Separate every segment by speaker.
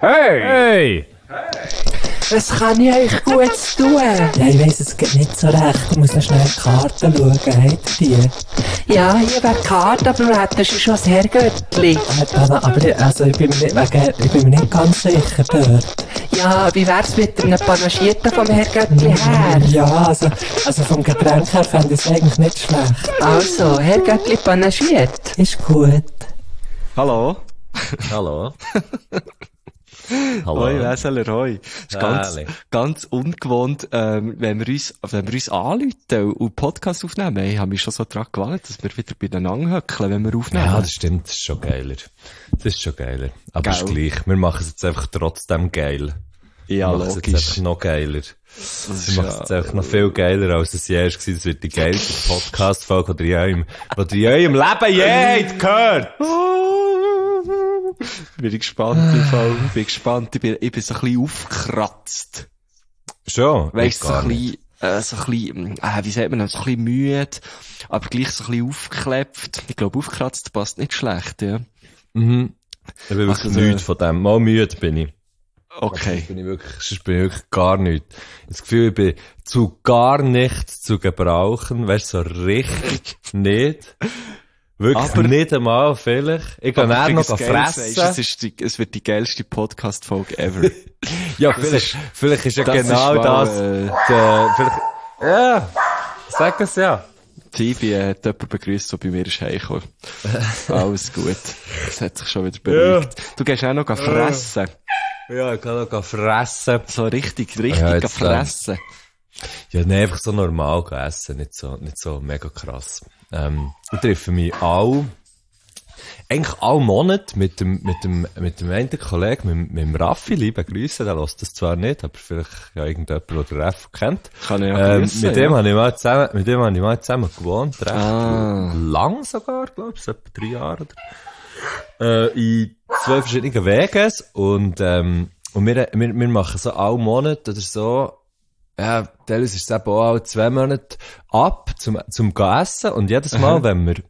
Speaker 1: Hey!
Speaker 2: Was kann ich euch Gutes tun?
Speaker 3: Ja, ich weiss, es geht nicht so recht. Ich muss noch schnell die Karten schauen. Habt ihr die?
Speaker 2: Ja, hier wäre die Karte, aber wir hätten schon das Herrgöttli.
Speaker 3: Aber ich bin mir nicht ganz sicher dort.
Speaker 2: Ja, wie wär's mit einem Panagierten vom Herrgöttli her?
Speaker 3: Ja, also vom Getränk her fände ich es eigentlich nicht schlecht.
Speaker 2: Also, Herrgöttli panagiert.
Speaker 3: Ist gut.
Speaker 4: Hallo.
Speaker 1: Hallo.
Speaker 4: Hoi, Weseler, hoi. Das ist ganz ungewohnt, wenn wir uns anrufen und Podcast aufnehmen. Ich habe mich schon so dran gewöhnt, dass wir wieder beieinander höckeln, wenn wir aufnehmen.
Speaker 1: Ja, das stimmt, das ist schon geiler. Aber es ist gleich, wir machen es jetzt einfach trotzdem geil.
Speaker 4: Ja,
Speaker 1: wir machen es jetzt einfach noch geiler. Wir machen es jetzt einfach noch viel geiler, als es je war. Das wird die geilste Podcast-Folge, die ihr in eurem Leben je habt gehört.
Speaker 4: Bin ich gespannt, ich bin so ein bisschen aufgekratzt.
Speaker 1: Schon?
Speaker 4: Weißt du, so ein bisschen, wie sagt man das, so ein bisschen müde, aber gleich so ein bisschen aufgeklebt. Ich glaube, aufgekratzt passt nicht schlecht, ja.
Speaker 1: Mhm. Ich bin wirklich nichts von dem. Mal müde bin ich.
Speaker 4: Okay.
Speaker 1: Sonst bin ich wirklich gar nichts. Das Gefühl, ich bin zu gar nichts zu gebrauchen, weißt du, so richtig nicht. Wirklich aber nicht einmal, vielleicht. Ich kann eher noch fressen.
Speaker 4: Es wird die geilste Podcast-Folge ever.
Speaker 1: Ja, vielleicht ist ja genau das, ja, sag es ja.
Speaker 4: Tibi hat jemanden begrüßt, der bei mir ist heimgekommen. Alles gut. Das hat sich schon wieder beruhigt. Ja. Du gehst auch noch fressen.
Speaker 1: Ja, ich kann noch fressen.
Speaker 4: So richtig
Speaker 1: ja,
Speaker 4: fressen.
Speaker 1: Ja, nee, einfach so normal essen, nicht so mega krass. Ich treffe mich eigentlich alle Monate mit dem einen Kollegen, mit dem Raffi, liebe Grüße, der hört das zwar nicht, aber vielleicht ja irgendjemand, der den Raffi kennt.
Speaker 4: Kann ich ja grüßen,
Speaker 1: mit dem habe ich mal zusammen gewohnt, recht lang sogar, glaube ich, etwa 3 Jahre oder, in 2 verschiedenen Wegen, und wir machen so alle Monate oder so. Ja, teilweise ist es eben auch alle 2 Monate ab zum essen, und jedes Mal, wenn wir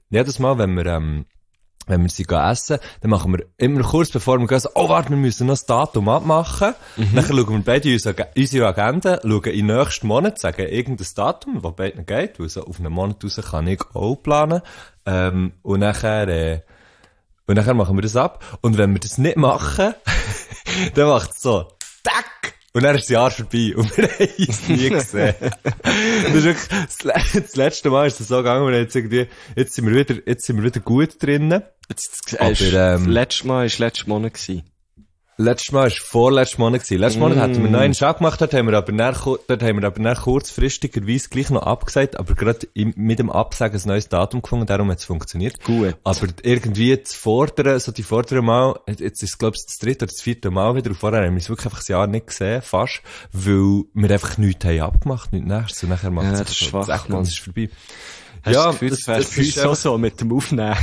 Speaker 1: sie essen, dann machen wir immer kurz bevor wir gehen, so, oh warte, wir müssen noch das Datum abmachen. Dann schauen wir beide unsere Agenda, schauen in den nächsten Monat, sagen irgendein Datum, das beiden geht, weil so auf einen Monat raus kann ich auch planen. Und nachher machen wir das ab. Und wenn wir das nicht machen, dann macht es so, tack! Und dann ist das Jahr vorbei und wir haben es nie gesehen. Das ist wirklich, das letzte Mal ist es so gegangen, und jetzt sind wir wieder gut drinnen.
Speaker 4: Letztes Mal war letztes Monat gewesen.
Speaker 1: Letztes Mal war vorletztes Monat gewesen. Letztes Monat hatten wir noch einen Schab gemacht, dort haben wir aber kurzfristigerweise gleich noch abgesagt, aber gerade mit dem Absagen ein neues Datum gefunden, darum hat es funktioniert.
Speaker 4: Gut.
Speaker 1: Aber irgendwie die vorderen Mal, jetzt ist glaube ich das 3. oder das 4. Mal wieder, und vorher haben wir es wirklich einfach das Jahr nicht gesehen, fast, weil wir einfach nichts haben abgemacht, nichts nächstes, und nachher macht es
Speaker 4: das schwach,
Speaker 1: und es ist vorbei.
Speaker 4: Hast ja, das ist so mit dem Aufnehmen.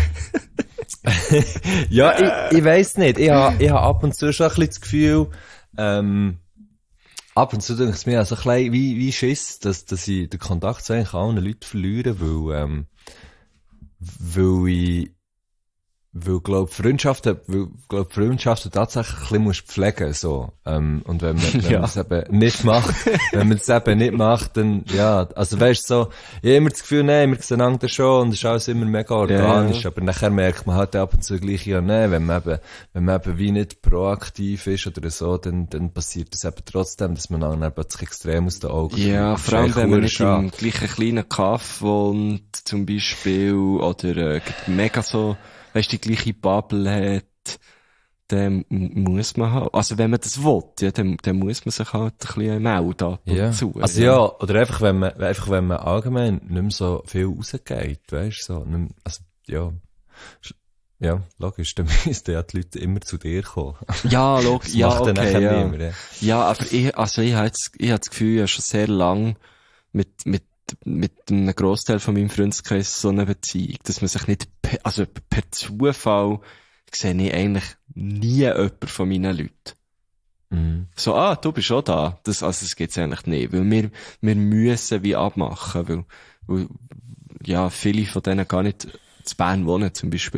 Speaker 1: Ja, ich weiss nicht. Ich hab ab und zu schon ein bisschen das Gefühl, ab und zu denke ich mir so ein bisschen wie Schiss, dass ich den Kontakt zu eigentlich allen Leuten verliere, weil Freundschaften tatsächlich ein bisschen musst pflegen, so. Und wenn man es eben nicht macht, dann, ja, also weißt so, ich habe immer das Gefühl, nee, wir sehen einander schon, und es ist alles immer mega organisch, aber nachher merkt man halt ab und zu gleich, ja, nee, wenn man eben wie nicht proaktiv ist oder so, dann passiert das eben trotzdem, dass man dann eben sich extrem aus den Augen
Speaker 4: verliert. Ja, vor allem, wenn man nicht im gleichen kleinen Kaff wohnt, zum Beispiel, oder, mega so, weißt du, die gleiche Bubble hat, dann muss man halt, also wenn man das will, ja, dann muss man sich halt ein bisschen melden dazu.
Speaker 1: Also ja, oder einfach wenn man allgemein nicht mehr so viel rausgeht, weißt du, so, also, ja, logisch, dann müssten ja die Leute immer zu dir kommen.
Speaker 4: Ja, logisch, ja,
Speaker 1: macht dann
Speaker 4: okay, ja.
Speaker 1: Niemand, ja.
Speaker 4: Ja, aber ich habe das Gefühl, ich habe schon sehr lang mit einem Grossteil von meinem Freundeskreis so eine Beziehung, dass man sich nicht, per Zufall sehe ich eigentlich nie jemanden von meinen Leuten.
Speaker 1: Mhm.
Speaker 4: So, du bist schon da. Das geht's eigentlich nicht, weil wir müssen wie abmachen, weil ja, viele von denen gar nicht in Bern wohnen, zum Beispiel.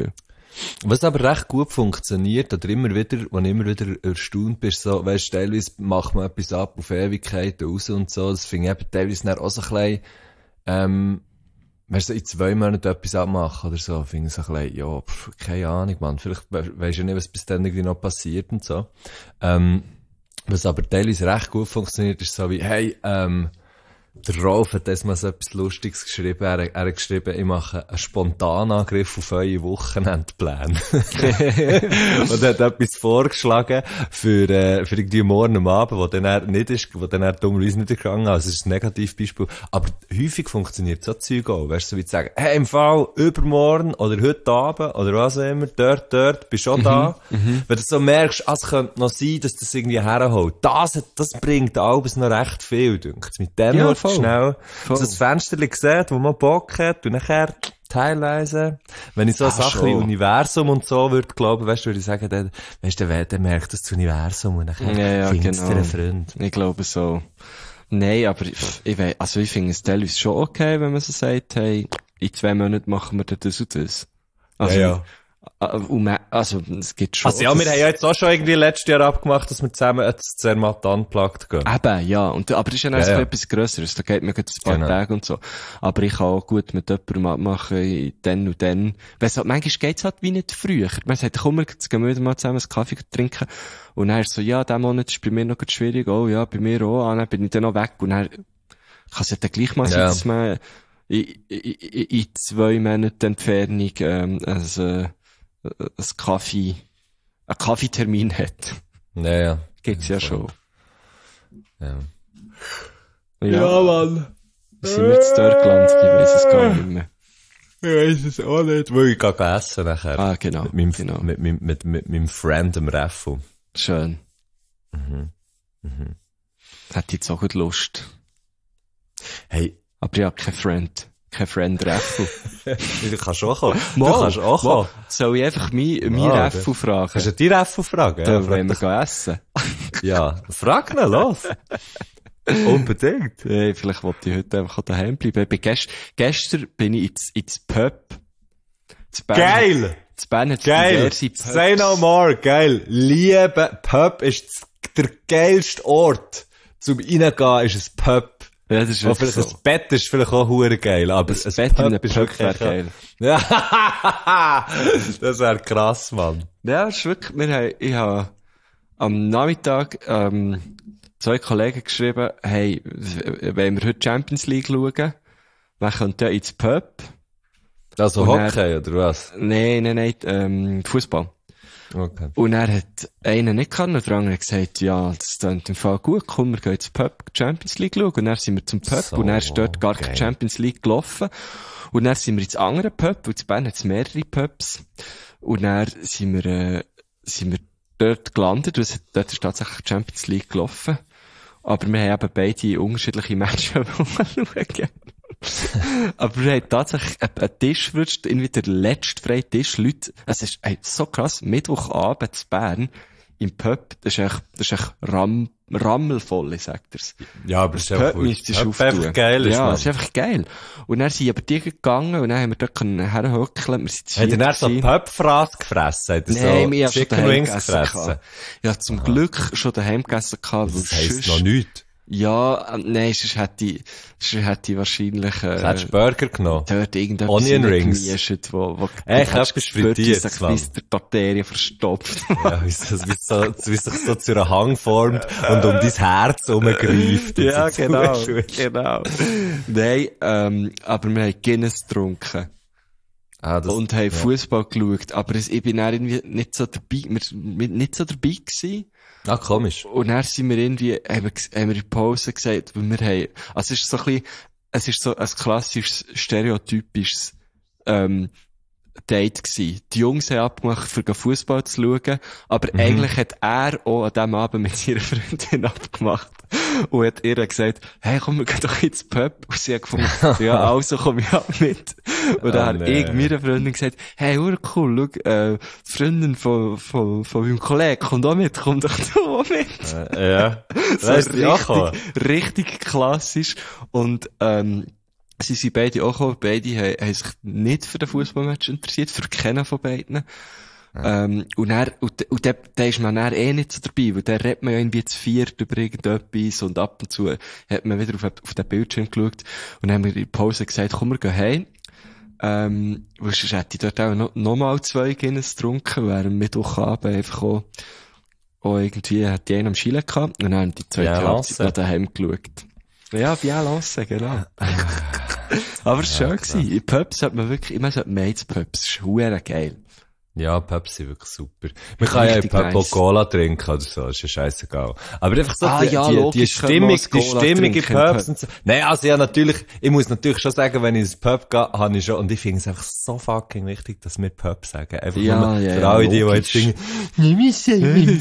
Speaker 1: Was aber recht gut funktioniert, oder wenn ich immer wieder erstaunt bin, so, weisst, teilweise macht man etwas ab auf Ewigkeiten raus und so, das finde ich eben teilweise dann auch so ein bisschen, weißt du, in 2 Monaten etwas abmachen oder so, finde ich so ein bisschen, ja, keine Ahnung, Mann, vielleicht weisst du nicht, was bis dann irgendwie noch passiert und so. Was aber teilweise recht gut funktioniert, ist so wie, hey, der Rolf hat das mal so etwas Lustiges geschrieben. Er hat geschrieben, ich mache einen Spontanangriff auf eure Wochenendpläne. Und er hat etwas vorgeschlagen für irgendwie morgen am Abend, wo dann er dummerweise nicht gegangen ist. Also, es ist ein Negativbeispiel. Aber häufig funktioniert so Zeug auch. Weißt du, so wie zu sagen, hey, im Fall, übermorgen oder heute Abend oder was auch immer, dort, bist schon da. Wenn du so merkst, es könnte noch sein, dass das irgendwie herholt. Das bringt alles noch recht viel, denkt mit dem
Speaker 4: ja,
Speaker 1: schnell so das Fensterchen sieht, wo man Bock hat, und nachher teilweise, wenn ich so Sachen wie Universum und so würde glauben, weißt du, würde ich sagen, dann merkt das Universum und nachher findest du einen Freund.
Speaker 4: Ich glaube so. Nein, aber ich finde es teilweise schon okay, wenn man so sagt, hey, in 2 Monaten machen wir das und das. Also,
Speaker 1: ja.
Speaker 4: Also, es gibt schon.
Speaker 1: Also ja, wir haben ja jetzt auch schon irgendwie letztes Jahr abgemacht, dass wir zusammen jetzt Zermatt unplugged gehen.
Speaker 4: Eben, ja. Aber das ist ja noch etwas Grösseres. Da geht mir gerade ein paar Tage und so. Aber ich kann auch gut mit jemandem abmachen, dann und dann. Weißt du, manchmal geht's halt wie nicht früher. Man sagt, komm, jetzt gehen wir wieder mal zusammen einen Kaffee trinken. Und dann ist so, ja, diesen Monat ist bei mir noch schwierig. Oh ja, bei mir auch. Dann bin ich dann noch weg. Und dann kann es ja dann gleich mal sein, dass man in 2 Monaten Entfernung, einen Kaffeetermin hat.
Speaker 1: Ja.
Speaker 4: Gibt's ja schon.
Speaker 1: Ja.
Speaker 4: Ja, Mann. Sind wir jetzt dort gelandet? Ich weiss es gar nicht mehr.
Speaker 1: Ich weiss es auch nicht. Weil ich gehe essen nachher.
Speaker 4: Ah, genau.
Speaker 1: Mit meinem Friend, dem Reffu.
Speaker 4: Schön. Hätte jetzt auch gut Lust.
Speaker 1: Hey.
Speaker 4: Aber ich habe kein Friend Reffu.
Speaker 1: Du kannst auch kommen.
Speaker 4: Soll ich einfach mein Reffu fragen?
Speaker 1: Kannst du die Reffu fragen?
Speaker 4: Da wollen wir gehen essen.
Speaker 1: Ja, frag ihn, los. Unbedingt.
Speaker 4: Hey, vielleicht wollte ich heute einfach daheim bleiben. Gestern bin ich ins Pub.
Speaker 1: Geil!
Speaker 4: In Bern hat
Speaker 1: diverse Pubs. Say no more, geil. Liebe Pub ist der geilste Ort. Zum Reingehen ist ein Pub.
Speaker 4: Ja, das ist wirklich so.
Speaker 1: Das Bett ist vielleicht auch hure geil, aber
Speaker 4: das Bett in einem Pub wäre geil.
Speaker 1: Ja, das wäre krass, Mann.
Speaker 4: Ja, das ist wirklich, ich habe am Nachmittag, 2 Kollegen geschrieben, hey, wollen wir heute Champions League schauen? Wir können da ins Pub.
Speaker 1: Also Hockey, oder was?
Speaker 4: Nein, Fußball.
Speaker 1: Okay.
Speaker 4: Und er hat einen nicht gekannt, und der andere hat gesagt, ja, das klingt im Fall gut, komm, wir gehen ins Pub Champions League schauen. Und dann sind wir zum Pub, so, und dann ist dort gar keine Champions League gelaufen. Und dann sind wir ins andere Pub, und in Bern hat es mehrere Pubs. Und dann sind wir dort gelandet, und dort ist tatsächlich Champions League gelaufen. Aber wir haben eben beide unterschiedliche Matches schauen. Aber wir haben tatsächlich einen Tisch, irgendwie der letzte freie Tisch, Leute, es ist so krass, Mittwochabend in Bern, im Pub, das ist echt rammelvoll, ich sag dir's.
Speaker 1: Ja, aber es ist einfach
Speaker 4: geil. Ja, es ist einfach geil. Und dann sind aber die gegangen, und dann haben wir dort herhöckeln.
Speaker 1: Hat ihr dann so Pub-Fraß gefressen?
Speaker 4: Nein, wir haben schon daheim gegessen. Ja, zum Glück schon daheim gegessen gehabt.
Speaker 1: Das heisst noch nichts.
Speaker 4: Ja, nein, sonst hätte ich wahrscheinlich,
Speaker 1: hättest du Burger genommen?
Speaker 4: Dort irgendetwas
Speaker 1: Onion Rings.
Speaker 4: wo
Speaker 1: ich hab frittiert,
Speaker 4: bis der Arterie verstopft.
Speaker 1: Ja, wie sich so zu einer Hang formt und um dein Herz rumgreift.
Speaker 4: Ja, genau. Nein, aber wir haben Guinness getrunken. Und haben Fußball geschaut. Aber ich bin dann irgendwie nicht so dabei gewesen.
Speaker 1: Ah, komisch.
Speaker 4: Und dann sind wir irgendwie, haben wir in Pause gesagt, weil wir haben, also es ist so ein klassisches, stereotypisches, Date gewesen. Die Jungs haben abgemacht, für Fußball zu schauen, aber eigentlich hat er auch an diesem Abend mit ihrer Freundin abgemacht. Und hat ihr gesagt, hey, komm, wir gehen doch ins Pub. Und sie hat gefunden, ja, also komm ich auch mit. Und dann hat ich meiner Freundin gesagt, hey, cool, schau, die Freundin von meinem Kollegen, komm doch du auch mit.
Speaker 1: Ja.
Speaker 4: So richtig klassisch. Und, sie sind beide auch gekommen, beide haben sich nicht für den Fußballmatch interessiert, für keinen von beiden. Ja. Und der ist man dann eh nicht so dabei, weil der redet man ja irgendwie zu viert über irgendetwas und ab und zu hat man wieder auf den Bildschirm geschaut und dann haben wir in der Pause gesagt, komm, wir gehen heim. Weil sonst hätte ich dort auch noch mal 2 Guinness getrunken, während Mittwochabend einfach auch irgendwie hat die einen am Schielen gehabt und dann haben die zweite Halbzeit noch daheim geschaut. Ja, Bien Lancé, genau. Aber es war schön gewesen. In Pubs hat man wirklich, immer so Mates-Pubs, das ist verdammt geil.
Speaker 1: Ja, Pubs sind wirklich super. Man kann ja in Pub auch Cola trinken oder so, ist ja scheissegal. Aber einfach so, die Stimmung in Pubs und so. Nein, also ja, natürlich, ich muss natürlich schon sagen, wenn ich ins Pub gehe, habe ich schon, und ich finde es einfach so fucking wichtig, dass wir Pub sagen. Einfach nur für alle, die jetzt singen, ich sag mein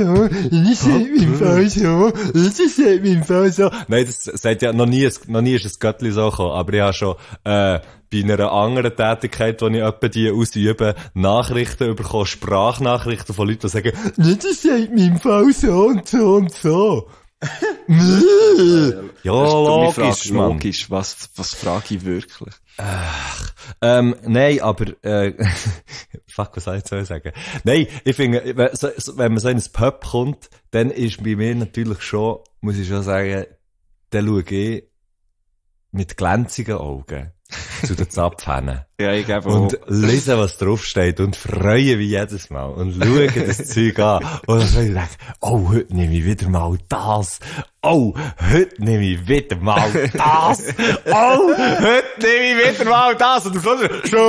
Speaker 1: Fall so. Nein, das sagt ja, noch nie ist ein Göttli so gekommen, aber ich habe schon, bei einer anderen Tätigkeit, die ich etwa die ausübe, Nachrichten bekommen, Sprachnachrichten von Leuten, die sagen, das sagt mir im Fall so und so und so. Ja, logisch, Mann.
Speaker 4: Logisch, was frage ich wirklich?
Speaker 1: Nein, aber, fuck, was soll ich jetzt sagen? Nein, ich finde, wenn man so in ein Pub kommt, dann ist bei mir natürlich schon, muss ich schon sagen, dann schaue ich mit glänzigen Augen zu den Zapfhähnen.
Speaker 4: Ja, ich glaube
Speaker 1: und lese, was draufsteht und freue mich jedes Mal und schaue das Zeug an. Und dann denke ich, oh, heute nehme ich wieder mal das. Oh, heute nehme ich wieder mal das. Oh, heute nehme ich wieder mal das. Und dann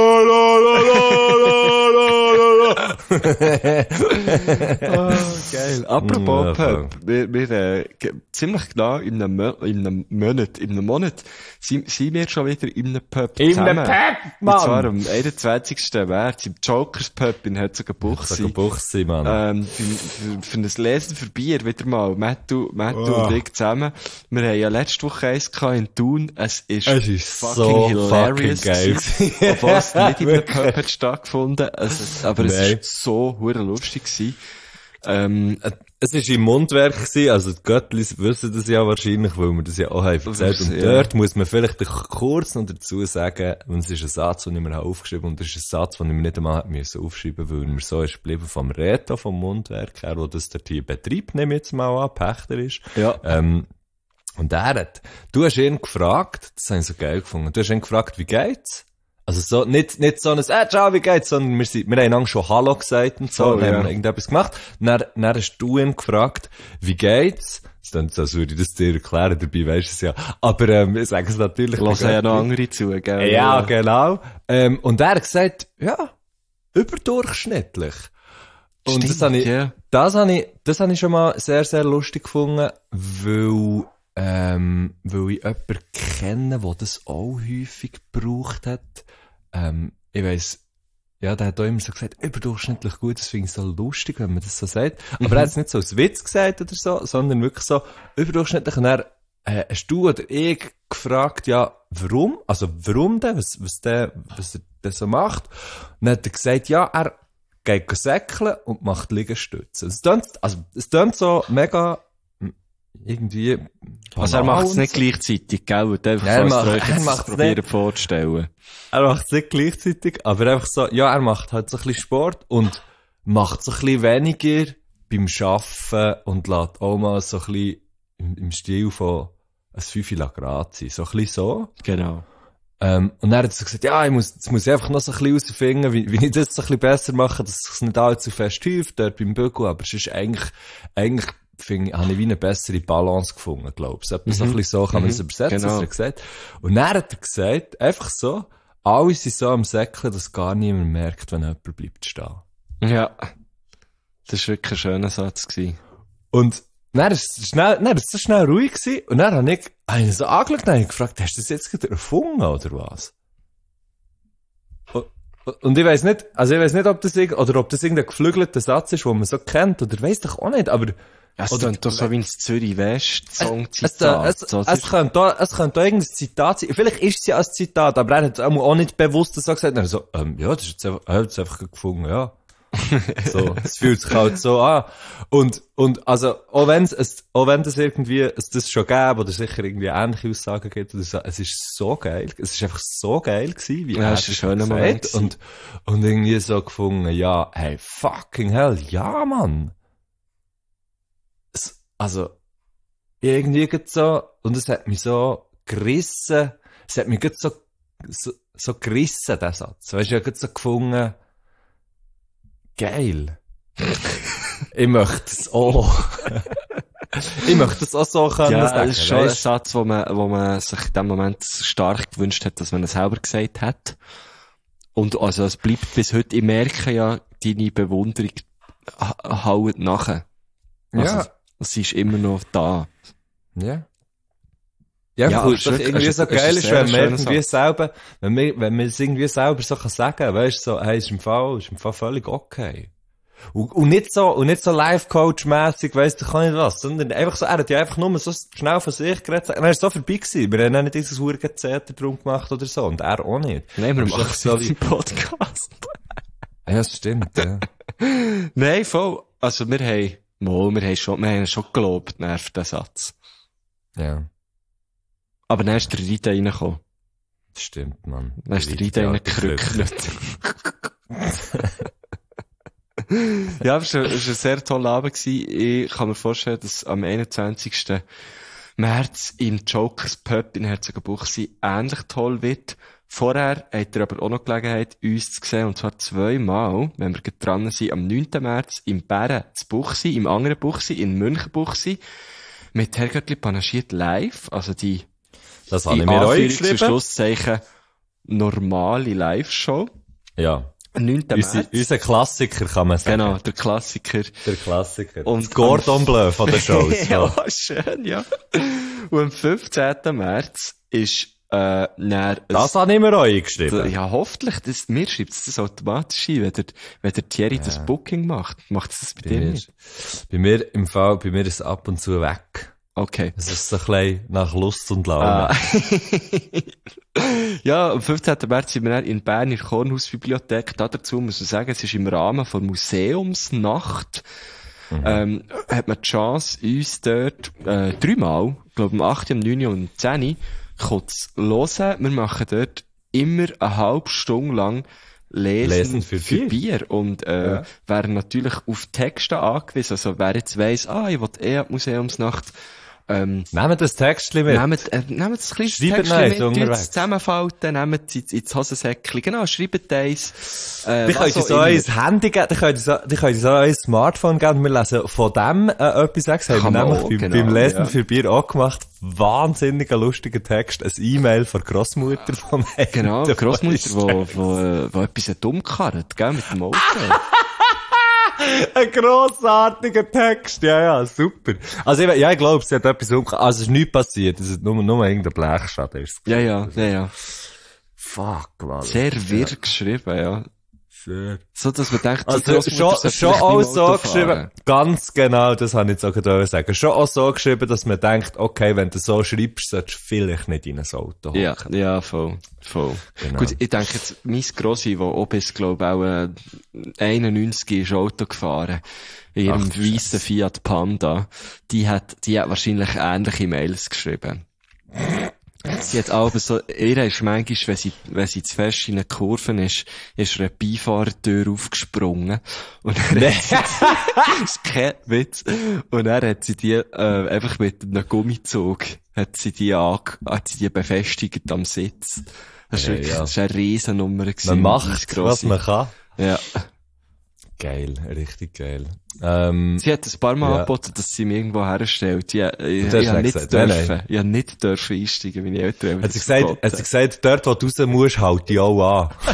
Speaker 4: oh, geil. Apropos Pub, wir ziemlich genau in einem Monat sind wir schon wieder in einem Pub zusammen.
Speaker 1: In einem Pub, Mann!
Speaker 4: Und zwar am 21. März im Jokers Pub in Herzogenbuchsee.
Speaker 1: Mann.
Speaker 4: Für ein Lesen für Bier wieder mal. Mattu und ich zusammen. Wir haben ja letzte Woche eins gehabt in Thun. Es ist fucking
Speaker 1: so
Speaker 4: hilarious.
Speaker 1: Fucking geil.
Speaker 4: Obwohl es nicht in einem Pub hat stattgefunden. Aber es ist so verdammt lustig gewesen.
Speaker 1: Es war im Mundwerk gewesen, also die Göttlis wissen das ja wahrscheinlich, weil wir das ja auch haben erzählt. Und dort muss man vielleicht kurz noch dazu sagen, und es ist ein Satz, den ich mir aufgeschrieben habe, und das ist ein Satz, den ich mir nicht einmal aufschreiben musste, weil mir so ist geblieben vom Reto, vom Mundwerk her, wo das dort hier betreibt, nehme ich jetzt mal an, Pächter ist.
Speaker 4: Ja.
Speaker 1: Und du hast ihn gefragt, das habe ich so geil gefunden, du hast ihn gefragt, wie geht's? Also so, nicht so ein, ciao, wie geht's, sondern wir haben schon Hallo gesagt und so, und haben irgendetwas gemacht. Dann hast du ihn gefragt, wie geht's? Das klingt so, als würde ich das dir erklären, dabei weisst du es ja. Aber, ich sage es natürlich.
Speaker 4: Ich lasse ja noch andere zu, gell?
Speaker 1: Ja, genau. Und er hat gesagt, ja, überdurchschnittlich. Und
Speaker 4: stimmt,
Speaker 1: das habe ich schon mal sehr, sehr lustig gefunden, weil ich jemanden kenne, der das auch häufig gebraucht hat. Ich weiss, ja, der hat auch immer so gesagt, überdurchschnittlich gut, das finde ich so lustig, wenn man das so sagt. Aber er hat es nicht so als Witz gesagt oder so, sondern wirklich so überdurchschnittlich. Und dann hast du oder ich gefragt, ja, warum? Also, warum denn? Was er so macht? Und dann hat er gesagt, ja, er geht säckeln und macht Liegestütze. Es tönt so mega, irgendwie,
Speaker 4: also er macht es nicht gleichzeitig, gell? Und einfach,
Speaker 1: er macht
Speaker 4: probieren vorzustellen.
Speaker 1: Er macht es nicht gleichzeitig, aber einfach so, ja, er macht halt so ein bisschen Sport und macht so ein bisschen weniger beim Arbeiten und lässt auch mal so ein bisschen im Stil von ein 5 Grad sein. So ein bisschen so.
Speaker 4: Genau.
Speaker 1: Und dann hat er so gesagt, ja, jetzt muss ich einfach noch so ein bisschen herausfinden, wie ich das so ein bisschen besser mache, dass es nicht allzu fest häuft, dort beim Bügel, aber es ist eigentlich habe ich wie eine bessere Balance gefunden, glaube ich. So ein bisschen so kann man das übersetzen,
Speaker 4: genau.
Speaker 1: Was er gesagt. Und dann hat er gesagt, einfach so, alle sind so am Säckeln, dass gar niemand merkt, wenn jemand bleibt stehen.
Speaker 4: Ja. Das war wirklich ein schöner Satz gewesen.
Speaker 1: Und dann ist es so schnell ruhig gewesen, und dann habe ich so angeschaut und gefragt, hast du das jetzt gerade erfunden, oder was? Und ich weiss nicht, ob das irgendein geflügelter Satz ist, den man so kennt, oder weiss doch auch nicht, aber
Speaker 4: es klingt doch so wie ein
Speaker 1: Zürich-West-Song-Zitat. Es könnte auch irgendein Zitat sein. Vielleicht ist es ja ein Zitat, aber er hat auch nicht bewusst so gesagt. Er so, ja, das ist jetzt einfach gefunden, ja. So, es fühlt sich halt so an. Und, also, auch wenn das irgendwie, es das schon gäbe, oder sicher irgendwie ähnliche Aussagen gibt, oder so, es ist so geil. Es ist einfach so geil gewesen, wie
Speaker 4: Ja,
Speaker 1: er
Speaker 4: es ist ein schöner Moment
Speaker 1: und irgendwie so gefunden, ja, hey, fucking hell, ja, Mann. Also, irgendwie geht so, und es hat mich so gerissen, es hat mich gerade so gerissen, der Satz. Weißt du, ich habe gerade so gefunden, geil. Ich möchte es auch. Ich möchte es auch so können.
Speaker 4: Ja,
Speaker 1: sagen,
Speaker 4: das ist schon ein
Speaker 1: weißt?
Speaker 4: Satz, wo man sich in dem Moment stark gewünscht hat, dass man es selber gesagt hat. Und also es bleibt bis heute, ich merke ja, deine Bewunderung haut nachher. Also,
Speaker 1: Ja.
Speaker 4: sie ist immer noch da.
Speaker 1: Ja. Ja,
Speaker 4: Ja,
Speaker 1: cool,
Speaker 4: aber
Speaker 1: dass
Speaker 4: es
Speaker 1: irgendwie
Speaker 4: ist
Speaker 1: so
Speaker 4: wirklich-
Speaker 1: geil
Speaker 4: es
Speaker 1: ist,
Speaker 4: ist ein
Speaker 1: wenn
Speaker 4: sehr
Speaker 1: man
Speaker 4: schöner
Speaker 1: irgendwie
Speaker 4: Satz.
Speaker 1: selber, wenn man es irgendwie selber so kann sagen, weißt du, so, hey, ist im Fall völlig okay. Und nicht so Life-Coach-mässig, weißt du, kann nicht was, sondern einfach so, er hat ja einfach nur so schnell von sich geredet, dann ist es so vorbei gewesen. Wir haben auch nicht dieses Hurgen-Theater drum gemacht oder so, und er auch nicht.
Speaker 4: Nein, wir
Speaker 1: Das ist
Speaker 4: machen
Speaker 1: echt so
Speaker 4: so einen Podcast.
Speaker 1: Ja, das stimmt, ja.
Speaker 4: Nein, voll. Also wir haben schon gelobt, nervt den Satz.
Speaker 1: Ja,
Speaker 4: Aber dann ist der Rita reingekommen.
Speaker 1: das stimmt, Mann.
Speaker 4: Dann ist der Rita reingerückt. Ja, es war ein sehr toller Abend gewesen. Ich kann mir vorstellen, dass am 21. März im Jokers Pub in Herzogenbuchsee ähnlich toll wird. Vorher habt ihr aber auch noch Gelegenheit, uns zu sehen, und zwar zweimal, wenn wir gerade dran sind, am 9. März im Bären zu Buchsee, im anderen Buchsee, in Münchenbuchsee, mit Herrgöttli panaschiert live, also die
Speaker 1: Das habe ich mir euch
Speaker 4: zu
Speaker 1: geschrieben.
Speaker 4: Schlusszeichen normale Live-Show.
Speaker 1: Ja.
Speaker 4: 9. März.
Speaker 1: Unser Klassiker, kann man sagen.
Speaker 4: Genau, der Klassiker.
Speaker 1: Der Klassiker.
Speaker 4: Und
Speaker 1: das Gordon Bleu von der Shows.
Speaker 4: Ja, schön, ja. Und am 15. März ist,
Speaker 1: Das habe ich mir euch geschrieben.
Speaker 4: ja, hoffentlich, mir schreibt es das automatisch ein, wenn der Thierry das Booking macht. Macht es das bei dir nicht?
Speaker 1: Bei mir ist es ab und zu weg.
Speaker 4: Okay.
Speaker 1: Es ist so ein bisschen nach Lust und Laune.
Speaker 4: Ja, am 15. März sind wir dann in Bern in der Kornhausbibliothek. Dazu muss man sagen, es ist im Rahmen von Museumsnacht. Hat man die Chance, uns dort, dreimal, glaube am 8., am 9. und am 10. kurz hören. Wir machen dort immer eine halbe Stunde lang Lesen für Bier. Und, wären natürlich auf Texte angewiesen. Also, wer jetzt weiss, ich will an die Museumsnacht,
Speaker 1: Nehmt das Textchen mit.
Speaker 4: nehmt das kleine
Speaker 1: Schreibt
Speaker 4: Textchen
Speaker 1: eins
Speaker 4: mit,
Speaker 1: unterwegs.
Speaker 4: zusammenfalten, nehmt es ins Hosensäckchen, genau, schreibt eins.
Speaker 1: Die könnt ihr so euer Handy geben, die könnt ihr so euer Smartphone geben, und wir lesen von dem etwas weg. Das haben wir
Speaker 4: Kann man
Speaker 1: nämlich
Speaker 4: auch,
Speaker 1: beim
Speaker 4: genau,
Speaker 1: Lesen
Speaker 4: ja.
Speaker 1: für Bier auch gemacht. Wahnsinniger, lustiger Text. Ein E-Mail von der Grossmutter von mir.
Speaker 4: Genau, die Grossmutter, wo etwas dumm karrt, gell, mit dem Auto.
Speaker 1: Ein grossartiger Text. Ja, super. Also, ich glaube, sie hat etwas also, es ist nichts passiert. Es ist nur irgendein Blechschaden.
Speaker 4: Ja.
Speaker 1: Fuck, Mann.
Speaker 4: Sehr wirr geschrieben, ja.
Speaker 1: Sehr.
Speaker 4: So, dass man denkt, die
Speaker 1: Also,
Speaker 4: Grossmutter sollte
Speaker 1: schon
Speaker 4: vielleicht
Speaker 1: auch
Speaker 4: nicht im
Speaker 1: so
Speaker 4: Auto fahren.
Speaker 1: geschrieben. Ganz genau, das habe ich jetzt auch gerade sagen. Schon auch so geschrieben, dass man denkt, okay, wenn du so schreibst, solltest du vielleicht nicht in ein Auto hocken.
Speaker 4: Ja, voll.
Speaker 1: Genau.
Speaker 4: Gut, ich denke jetzt, mein Grossi, der auch bis, glaube auch 91 ist Auto gefahren, in ihrem
Speaker 1: Ach,
Speaker 4: weissen Fiat Panda, die hat wahrscheinlich ähnliche Mails geschrieben. Sie hat aber so, ihr ist manchmal, wenn sie zu fest in einer Kurve ist eine Beifahrertür aufgesprungen. Und dann hat sie, das ist kein Witz. Und dann hat sie die, einfach mit einem Gummizug, hat sie die befestigt am Sitz. Das ist wirklich, das ist eine Riesennummer gewesen.
Speaker 1: Man macht, was man kann.
Speaker 4: Ja.
Speaker 1: Geil, richtig geil.
Speaker 4: Sie hat ein paar Mal
Speaker 1: Ja.
Speaker 4: angeboten, dass sie mich irgendwo herstellt. Ich
Speaker 1: hast
Speaker 4: habe
Speaker 1: nicht
Speaker 4: nicht
Speaker 1: gesagt.
Speaker 4: dürfen.
Speaker 1: Nein.
Speaker 4: Ich habe nicht dürfen einsteigen, meine Eltern haben mir
Speaker 1: Hat sie
Speaker 4: das
Speaker 1: gesagt,
Speaker 4: verboten.
Speaker 1: dort, wo du raus musst, halt die auch an.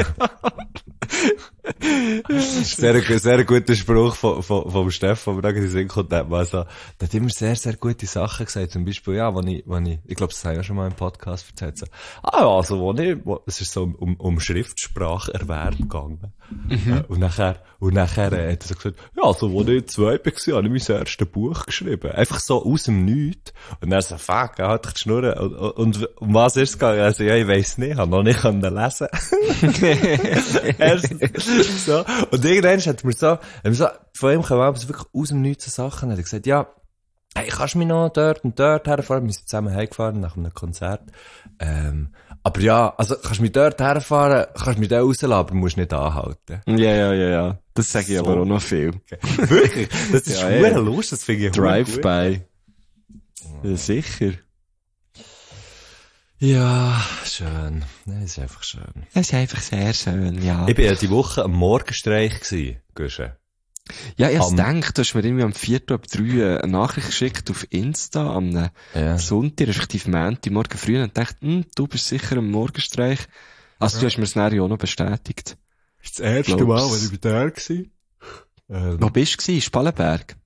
Speaker 1: Sehr guter Spruch vom Stefan, der in Sinn kommt, der hat immer sehr, sehr gute Sachen gesagt. Zum Beispiel, ja, ich glaube, das habe ich ja schon mal im Podcast erzählt, so, es ist so um Schriftspracherwerb gegangen. Und nachher hat er so gesagt, ja, also, wo ich 2 war, habe ich mein erstes Buch geschrieben. Einfach so aus dem Nichts. Und dann so, fuck, er hat die Schnurren. Und um was ist es gegangen? Also, ja, ich weiss nicht, ich habe noch nicht lesen. So. Und irgendwann hat mir so, von ihm kam aber wirklich aus dem Nichts so Sachen, hat er gesagt, ja, hey, kannst du mich noch dort und dort herfahren? Wir sind zusammen heimgefahren nach einem Konzert. Aber ja, also, kannst du mich dort herfahren, kannst du mich da rauslassen, aber musst nicht anhalten.
Speaker 4: Ja. Das sage ich so. Aber auch noch viel.
Speaker 1: Wirklich? Das ist verdammt lustig, das finde ich
Speaker 4: Drive-by. Ja, sicher.
Speaker 1: Ja, schön. Das ist einfach schön.
Speaker 4: Das ist einfach sehr schön, ja.
Speaker 1: Ich war ja die Woche am Morgenstreich gewesen, Guschen.
Speaker 4: Ja, ich denke, du hast mir irgendwie am 4. ab 3 eine Nachricht geschickt auf Insta am Sonntag, respektive Montag, morgen früh, und dachte, du bist sicher am Morgenstreich. Also du hast mir das nachher auch noch bestätigt.
Speaker 1: Das ist das erste Mal, wenn ich da war.
Speaker 4: Wo bist du? Spallenberg?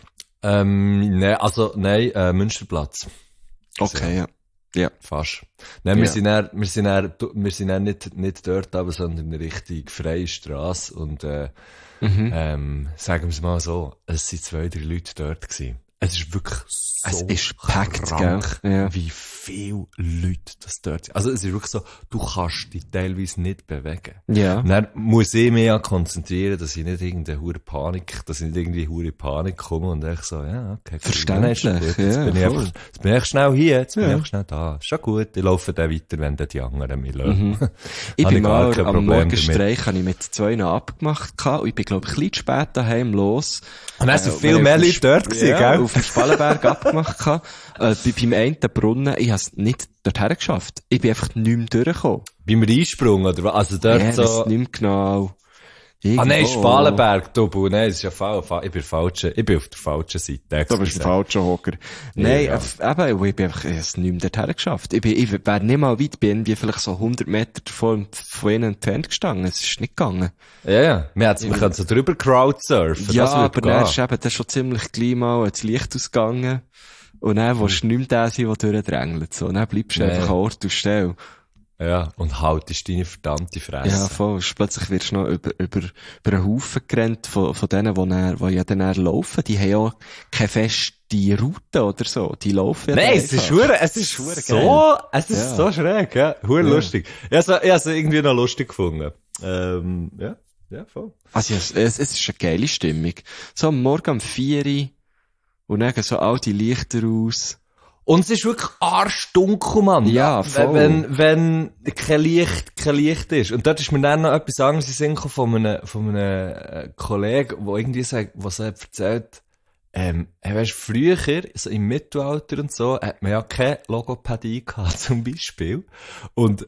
Speaker 1: Nein, Münsterplatz.
Speaker 4: Okay, ja. Ja.
Speaker 1: Fast. Nein, wir sind dann nicht dort, aber sondern in Richtung freie Strasse und, sagen wir es mal so, es sind 2-3 Leute dort gewesen. Es ist wirklich so
Speaker 4: es ist packt,
Speaker 1: krank,
Speaker 4: ja.
Speaker 1: wie viele Leute das dort sind. Also es ist wirklich so, du kannst dich teilweise nicht bewegen.
Speaker 4: Ja.
Speaker 1: Und dann muss ich mich ja konzentrieren, dass ich nicht irgendwie hure Panik komme und ich so, ja, okay.
Speaker 4: Verständlich.
Speaker 1: Jetzt bin ich echt schnell hier, jetzt bin ich echt schnell da. Ist schon gut, ich laufe dann weiter, wenn dann die anderen mich lassen.
Speaker 4: Ich bin mal am Morgenstreich, habe ich mit 2 noch abgemacht gehabt, und ich bin, glaube ich, ein bisschen spät daheim los.
Speaker 1: Und dann hast du viel mehr Leute dort gewesen, gell?
Speaker 4: Auf dem Spallenberg abgemacht gehabt. Beim einen Brunnen, ich habe es nicht dorthin geschafft. Ich bin einfach nicht mehr durchgekommen.
Speaker 1: Beim Einsprung, oder was? Also dort
Speaker 4: ja,
Speaker 1: so...
Speaker 4: das nicht mehr genau. Irgendwo.
Speaker 1: Nein, Spalenberg, du, nein, das ist ja ich bin auf der falschen Seite.
Speaker 4: Du bist der falsche Hocker. Nein,
Speaker 1: ja.
Speaker 4: Eben, ich bin einfach, ich habe es nicht mehr dorthin geschafft. Ich wäre nicht mal weit, bin irgendwie vielleicht so 100 Meter von ihnen entfernt gestanden. Es ist nicht gegangen.
Speaker 1: Ja. Man kann so drüber crowdsurfen.
Speaker 4: Ja, aber dann ist eben schon ziemlich gleich mal das Licht ausgegangen. Und dann willst du nicht mehr der sein, der durchdrängelt. So, dann bleibst du einfach an Ort und Stelle.
Speaker 1: Ja, und haltest deine verdammte Fresse.
Speaker 4: Ja, voll. Plötzlich wirst du noch über einen Haufen gerannt von denen, die ja dann laufen. Die haben ja keine feste Route oder so. Die laufen ja.
Speaker 1: Nein, es ist so schräg, ja. Hure lustig. Ich habe irgendwie noch lustig gefunden. Ja, voll.
Speaker 4: Also, es ist eine geile Stimmung. So am Morgen um 4 Uhr und dann so all die Lichter aus.
Speaker 1: Und es ist wirklich arschdunkel, Mann.
Speaker 4: Ja, voll.
Speaker 1: Wenn kein Licht ist. Und dort ist mir dann noch etwas anderes in den Sinn gekommen von einem Kollegen, der irgendwie sagt, was er erzählt, weisst, früher, so im Mittelalter und so, hat man ja keine Logopädie gehabt, zum Beispiel. Und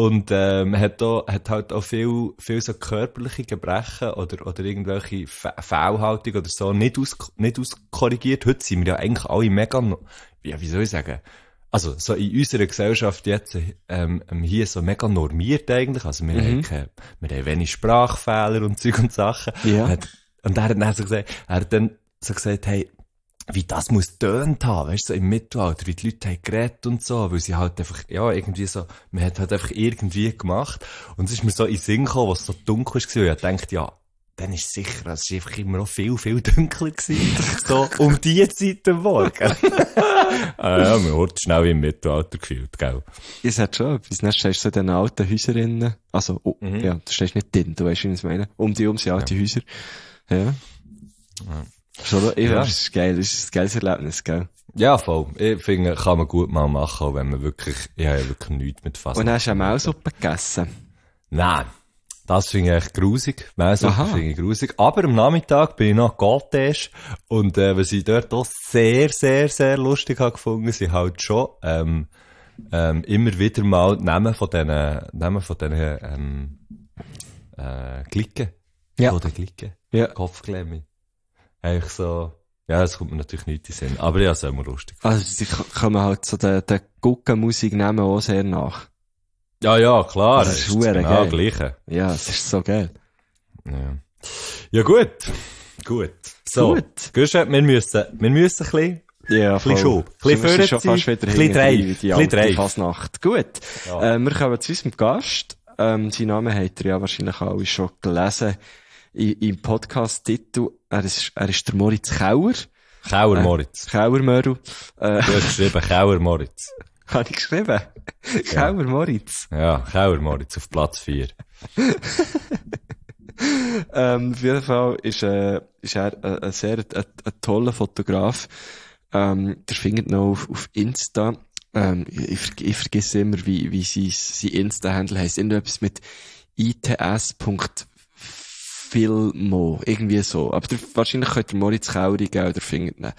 Speaker 1: hat halt auch viel so körperliche Gebrechen oder irgendwelche Fehlhaltung oder so nicht auskorrigiert. Heute sind wir ja eigentlich alle mega, ja, wie soll ich sagen? Also, so in unserer Gesellschaft jetzt, hier so mega normiert eigentlich. Also, wir haben wenig Sprachfehler und Zeug und Sachen.
Speaker 4: Ja.
Speaker 1: Und er hat dann so gesagt, hey, wie das muss tönt haben, weißt du, so im Mittelalter, wie die Leute haben geredet und so, weil sie halt einfach, ja, irgendwie so, man hat halt einfach irgendwie gemacht. Und es ist mir so in den Sinn gekommen, was so dunkel war, und ich dachte, ja, dann ist sicher, es ist einfach immer noch viel, viel dunkler gewesen, so um die Zeit am Morgen. Ja, man hat schnell im Mittelalter gefühlt, gell?
Speaker 4: Es hat schon etwas. Dann stehst du so in den alten Häuserinnen, also, ja, du stehst nicht drin, du weißt, wie ich es meine. Um die alte Häuser. Ja. Schon, das ist geil, das ist ein geiles Erlebnis, gell?
Speaker 1: Ja, voll. Ich finde, kann man gut mal machen, auch wenn man wirklich, ich habe ja wirklich nichts mit Fasnacht.
Speaker 4: Und hast du auch Maulsuppe gegessen?
Speaker 1: Nein. Das finde ich echt grusig. Maulsuppe finde ich grusig. Aber am Nachmittag bin ich noch Gâteige und, was ich dort auch sehr, sehr, sehr lustig habe gefunden, sind halt schon, immer wieder mal Namen von diesen Glicken.
Speaker 4: Ja.
Speaker 1: Von den Glicken.
Speaker 4: Ja.
Speaker 1: Kopfklemme. Eigentlich so, ja, das kommt mir natürlich nicht in den Sinn. Aber ja, es ist immer lustig.
Speaker 4: Also, sie kommen halt so der Guckenmusik nehmen auch sehr nach.
Speaker 1: Ja, klar.
Speaker 4: Das ist genau
Speaker 1: geil. Gleiche.
Speaker 4: Ja, es ist so geil.
Speaker 1: Ja, gut. So. Gut. Guschen, wir müssen ein bisschen,
Speaker 4: ja,
Speaker 1: bisschen Schub. Ein bisschen
Speaker 4: Führen schon fast wieder
Speaker 1: bisschen Dreif.
Speaker 4: Fasnacht. Gut. Ja. Wir kommen zu unserem Gast. Seinen Namen habt ihr ja wahrscheinlich alle schon gelesen. Im Podcast-Titel, er ist der Moritz Kauer.
Speaker 1: Kauer Moritz.
Speaker 4: Kauer-Mörl.
Speaker 1: Du hast geschrieben, Kauer Moritz.
Speaker 4: Habe ich geschrieben? Kauer Moritz.
Speaker 1: Ja, Kauer Moritz auf Platz 4.
Speaker 4: Auf jeden Fall ist er ein sehr toller Fotograf. Der findet noch auf Insta. Ich vergesse immer, wie sein Insta-Handle heisst. Irgendetwas mit its.filmo. Irgendwie so. Aber wahrscheinlich könnt ihr Moritz Kauri geben, oder findet ihn.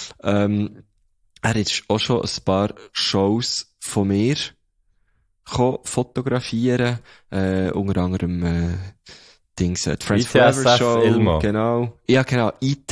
Speaker 4: Er ist auch schon ein paar Shows von mir fotografieren. Unter anderem, die Friends Forever Show. Ilmo. Genau. Ja, genau.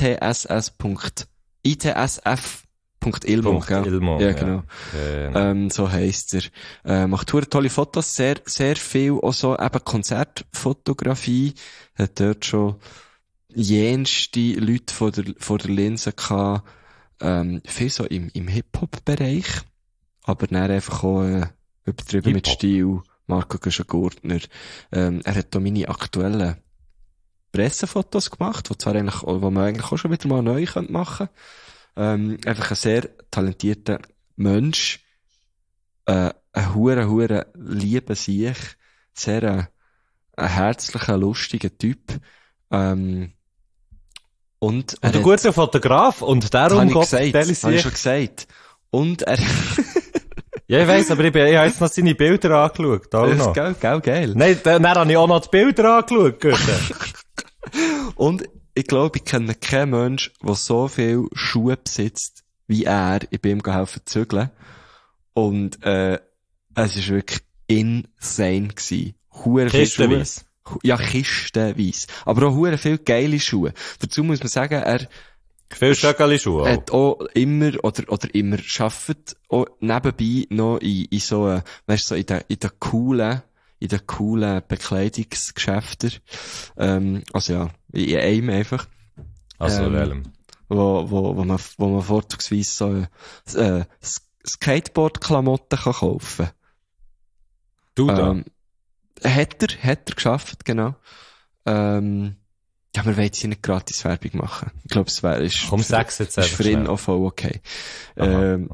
Speaker 4: itsf.ilmo, gell?
Speaker 1: Ilmo,
Speaker 4: ja, genau. So heisst er. Macht tolle Fotos, sehr, sehr viel, auch so eben Konzertfotografie. Hat dort schon jenste Leute vor der Linse gehabt. Viel so im Hip-Hop-Bereich. Aber dann einfach auch, übertrieben Hip-Hop. Mit Stil. Marco Güschen-Gurtner. Er hat da meine aktuellen Pressefotos gemacht, wo man eigentlich auch schon wieder mal neu machen könnte. Einfach ein sehr talentierter Mensch. Ein hure lieber Sieg. Sehr ein herzlicher, lustiger Typ. Und
Speaker 1: ein guter Fotograf. Und darum
Speaker 4: habe ich schon gesagt. Und er...
Speaker 1: Ja, ich weiss, aber ich habe jetzt noch seine Bilder angeschaut.
Speaker 4: Das ist geil.
Speaker 1: Nein, dann habe ich auch noch die Bilder angeschaut.
Speaker 4: Und ich glaube, ich kenne keinen Menschen, der so viel Schuhe besitzt, wie er. Ich bin ihm helfen zu zügeln. Und es war wirklich insane gewesen.
Speaker 1: Kistenweise.
Speaker 4: Ja, kistenweise. Aber auch hure viel geile Schuhe. Dazu muss man sagen,
Speaker 1: viel Schöckeli-Schuhe.
Speaker 4: Er hat auch immer schafft auch nebenbei noch in so, weißt du, so in den coolen Bekleidungsgeschäften. Also ja, in einem einfach.
Speaker 1: Also welchem?
Speaker 4: Wo man vorzugsweise so, Skateboard-Klamotten kann kaufen.
Speaker 1: Du da?
Speaker 4: Hat er geschafft, genau. Ja, wir wollen jetzt nicht gratis Werbung machen. Ich glaube, es wäre,
Speaker 1: sag's jetzt
Speaker 4: ist für ihn auch voll okay. Nein,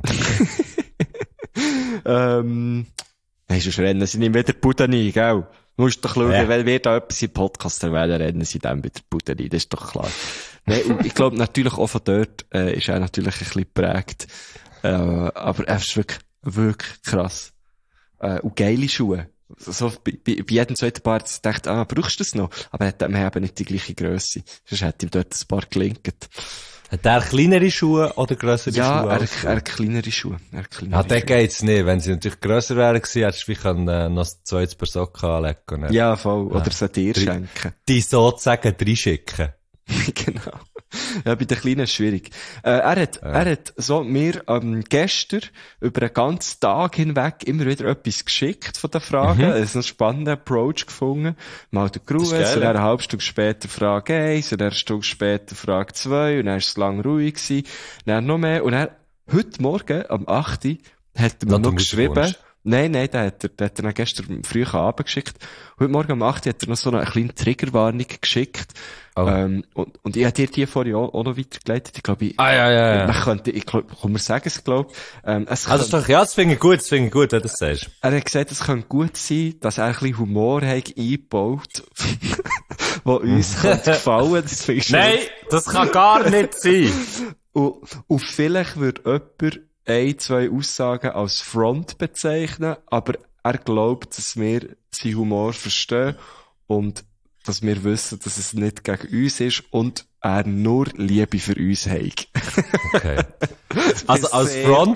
Speaker 4: sonst rennen sie nicht wieder Pudeni, gell? Du musst doch schauen, wenn wir da etwas im Podcast erwähnen, rennen sie dann wieder Pudeni, das ist doch klar. Nein, und ich glaube natürlich auch von dort, ist er natürlich ein bisschen geprägt. Aber er ist wirklich krass. Und geile Schuhe. So, bei jedem zweiten Paar hat gedacht, brauchst du das noch? Aber wir haben nicht die gleiche Grösse. Sonst hätte ihm dort ein paar gelingt.
Speaker 1: Hat er kleinere Schuhe oder grössere Schuhe?
Speaker 4: Ja, er kleinere Schuhe.
Speaker 1: Der geht's nicht. Wenn sie natürlich grösser wären gewesen, hättest du vielleicht noch ein zweites Paar Socken anlegen. Ne?
Speaker 4: Ja, voll. Oder sie dir schenken.
Speaker 1: Die sozusagen reinschicken.
Speaker 4: Genau. Ja, bei den Kleinen ist es schwierig. Er hat so mir, gestern über einen ganzen Tag hinweg immer wieder etwas geschickt von den Fragen. Er hat einen spannenden Approach gefunden. Mal der Gruß, und dann eine halbe Stunde später Frage 1, und dann eine Stunde später Frage 2, und dann ist es lang ruhig gewesen. Dann noch mehr, und dann, heute Morgen, am 8. hat er mir noch geschrieben, Nein, der hat er dann gestern früh Abend geschickt. Heute Morgen um 8 hat er noch so eine kleine Triggerwarnung geschickt. Oh. Und ich habe dir die vorhin auch noch weitergeleitet. Ich glaube, ich kann mir sagen, es glaubt. Das
Speaker 1: finde ich gut, wenn du das sagst.
Speaker 4: Er hat gesagt, es könnte gut sein, dass er ein bisschen Humor hat eingebaut, wo uns könnte gefallen.
Speaker 1: Nein, das kann gar nicht sein.
Speaker 4: Und vielleicht würde jemand 1-2 Aussagen als Front bezeichnen, aber er glaubt, dass wir seinen Humor verstehen und dass wir wissen, dass es nicht gegen uns ist und er nur Liebe für uns hat.
Speaker 1: Okay. Also als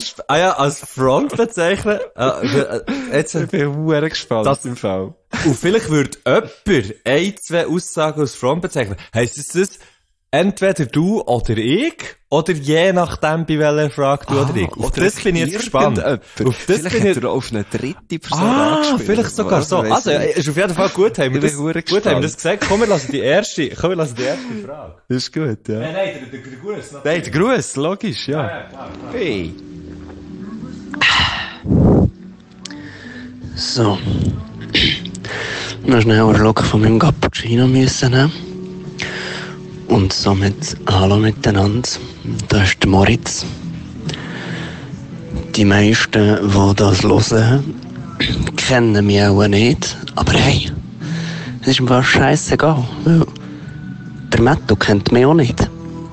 Speaker 1: Front bezeichnen. Jetzt
Speaker 4: ich bin sehr gespannt
Speaker 1: das,
Speaker 4: im Fall.
Speaker 1: Und vielleicht würde jemand 1-2 Aussagen als Front bezeichnen. Heisst das entweder du oder ich, oder je nachdem, bei welcher Frage du oder ich. Auf das bin ich jetzt gespannt.
Speaker 4: Auf das bin ich auf eine dritte Person angespielt.
Speaker 1: Vielleicht sogar so. Also, ist auf jeden Fall gut, haben wir das gesagt. Komm, wir lassen die erste Frage.
Speaker 4: Das ist gut, ja.
Speaker 1: Nein, der Gruß.
Speaker 4: Nein, der Gruß, logisch, ja.
Speaker 1: Ja, klar.
Speaker 4: Hey.
Speaker 3: So. Noch schnell einen Schluck von meinem Cappuccino müssen nehmen. Und somit hallo miteinander, da ist der Moritz. Die meisten, die das hören, kennen mich auch nicht. Aber hey, Es ist mir fast scheissegal, weil der Matto kennt mich auch nicht.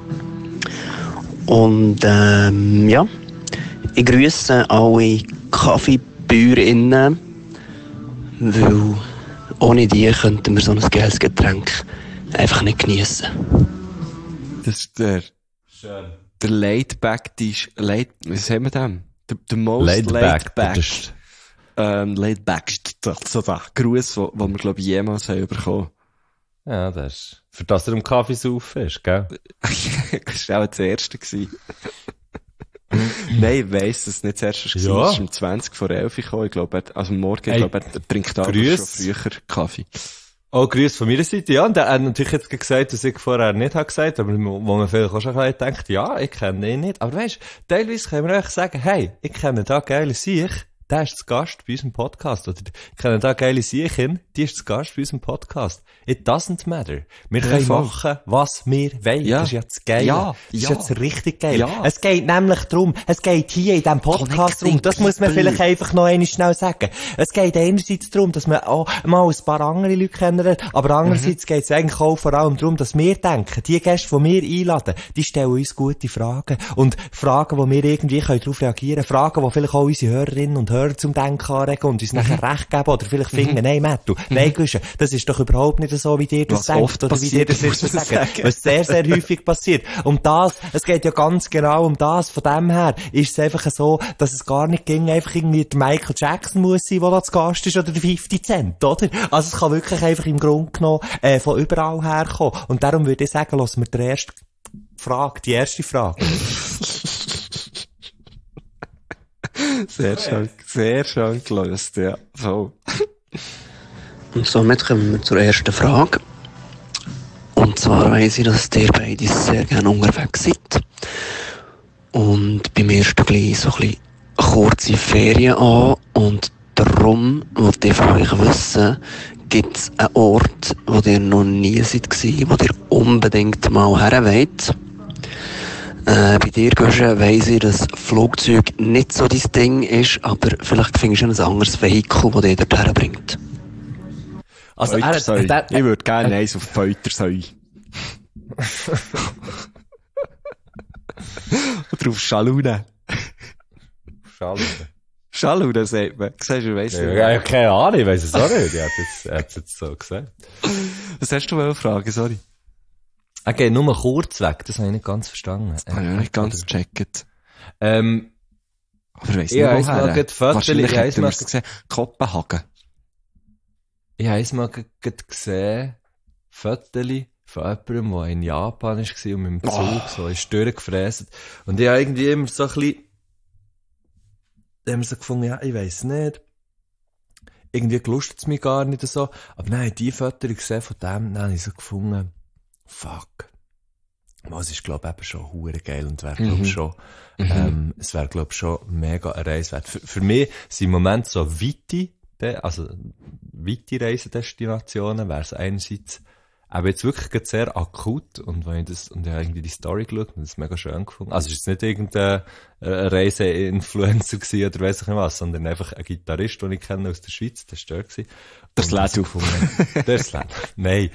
Speaker 3: Und ja, ich grüße alle Kaffeebäuerinnen, weil ohne die könnten wir so ein geiles Getränk einfach nicht geniessen.
Speaker 4: Das ist der laid-back, was haben wir denn? Der most laid-back. Laid-back, so der Gruß, den wir, glaube ich, jemals haben bekommen.
Speaker 1: Ja, das ist, für das er im Kaffee saufen ist, gell?
Speaker 4: Das war auch das Erste gewesen. Nein, ich weiss, dass es nicht das Erste war.
Speaker 1: Ja.
Speaker 4: Es ist um 20 vor 11 gekommen. Ich glaube, also morgen, ich glaube, er trinkt auch schon früher Kaffee.
Speaker 1: Oh, Grüß von meiner Seite, ja. Und er hat natürlich jetzt gesagt, was ich vorher nicht habe gesagt, aber wo man vielleicht auch schon denkt, ja, ich kenne ihn nicht. Aber weisst, teilweise können wir euch sagen, hey, ich kenne da geile Siech, der ist zu Gast bei unserem Podcast. Oder ich kenne da geile Siechin, die ist zu Gast bei unserem Podcast. It doesn't matter. Wir können machen, was wir wollen.
Speaker 4: Ja.
Speaker 1: Das ist jetzt geil.
Speaker 4: Ja.
Speaker 1: Das ist
Speaker 4: Ja.
Speaker 1: jetzt richtig geil.
Speaker 4: Ja.
Speaker 1: Es geht nämlich darum, es geht hier in diesem Podcast darum, das muss man vielleicht einfach noch einmal schnell sagen. Es geht einerseits darum, dass man auch mal ein paar andere Leute kennenlernt, aber andererseits geht es eigentlich auch vor allem darum, dass wir denken, die Gäste, die wir einladen, die stellen uns gute Fragen. Und Fragen, wo wir irgendwie darauf reagieren können. Fragen, die vielleicht auch unsere Hörerinnen und Hörer zum Denken anregen und uns nachher recht geben oder vielleicht finden, nein, Mattu, nein, Guschen, das ist doch überhaupt nicht so, wie dir das
Speaker 4: Was
Speaker 1: denkt
Speaker 4: oft
Speaker 1: oder wie dir das
Speaker 4: passiert,
Speaker 1: ist
Speaker 4: muss
Speaker 1: sagen.
Speaker 4: man sagen.
Speaker 1: Was sehr, sehr häufig passiert. Und das, es geht ja ganz genau um das. Von dem her ist es einfach so, dass es gar nicht ging, einfach irgendwie der Michael Jackson muss sein, der da zu Gast ist, oder der 50 Cent, oder? Also es kann wirklich einfach im Grunde genommen von überall herkommen. Und darum würde ich sagen, lassen wir die erste Frage.
Speaker 4: Sehr schön gelöst, ja. So.
Speaker 3: Und somit kommen wir zur ersten Frage. Und zwar weiss ich, dass ihr beide sehr gerne unterwegs seid. Und bei mir steht gleich so ein bisschen kurze Ferien an. Und darum wollte ich von euch wissen, gibt es einen Ort, wo ihr noch nie seid, wo ihr unbedingt mal her wollt? Bei dir, Guschen, weiss ich, dass Flugzeug nicht so dein Ding ist, aber vielleicht findest du ein anderes Vehikel, das dich dorthin bringt.
Speaker 1: Also
Speaker 4: Feutersäu. Ich würde gerne eins auf Feutersäu. Oder auf Schalune. Schalune sagt man. Siehst du, weißt du?
Speaker 1: Ja, keine Ahnung, ich weiss es auch nicht. Er hat es jetzt so gesagt.
Speaker 4: Was hast du wollen fragen, sorry?
Speaker 1: Er geht nur kurz weg, das habe ich nicht ganz verstanden.
Speaker 4: Das habe ich nicht ganz gecheckt.
Speaker 1: Aber
Speaker 4: ich weiss
Speaker 1: ja,
Speaker 4: nicht, woher. Wahrscheinlich hat er gesehen, Kopenhagen.
Speaker 1: Ich habe es mal gesehen, Fotos von jemandem, der in Japan war und mit dem Zug so ist durchgefräst. Und ich habe irgendwie immer so ein bisschen, da haben wir so gefunden, ja, ich weiss nicht. Irgendwie gelustet es mich gar nicht so. Aber dann habe ich die Fotos gesehen von dem, dann habe ich so gefunden, fuck. Es ist, glaube ich, eben schon hure geil und wäre, glaube ich, schon, es wäre, glaube ich, schon mega eine Reise wert. Für mich sind im Moment so weite Reisedestinationen, wäre es einerseits, aber jetzt wirklich sehr akut, und wenn ich ich habe irgendwie die Story geschaut und das mega schön gefunden. Also, es ist jetzt nicht irgendein Reise-Influencer gewesen oder weiss ich nicht was, sondern einfach ein Gitarrist, den ich kenne aus der Schweiz, der war dort gewesen.
Speaker 4: Der Sledu.
Speaker 1: Der Sledu. Nein.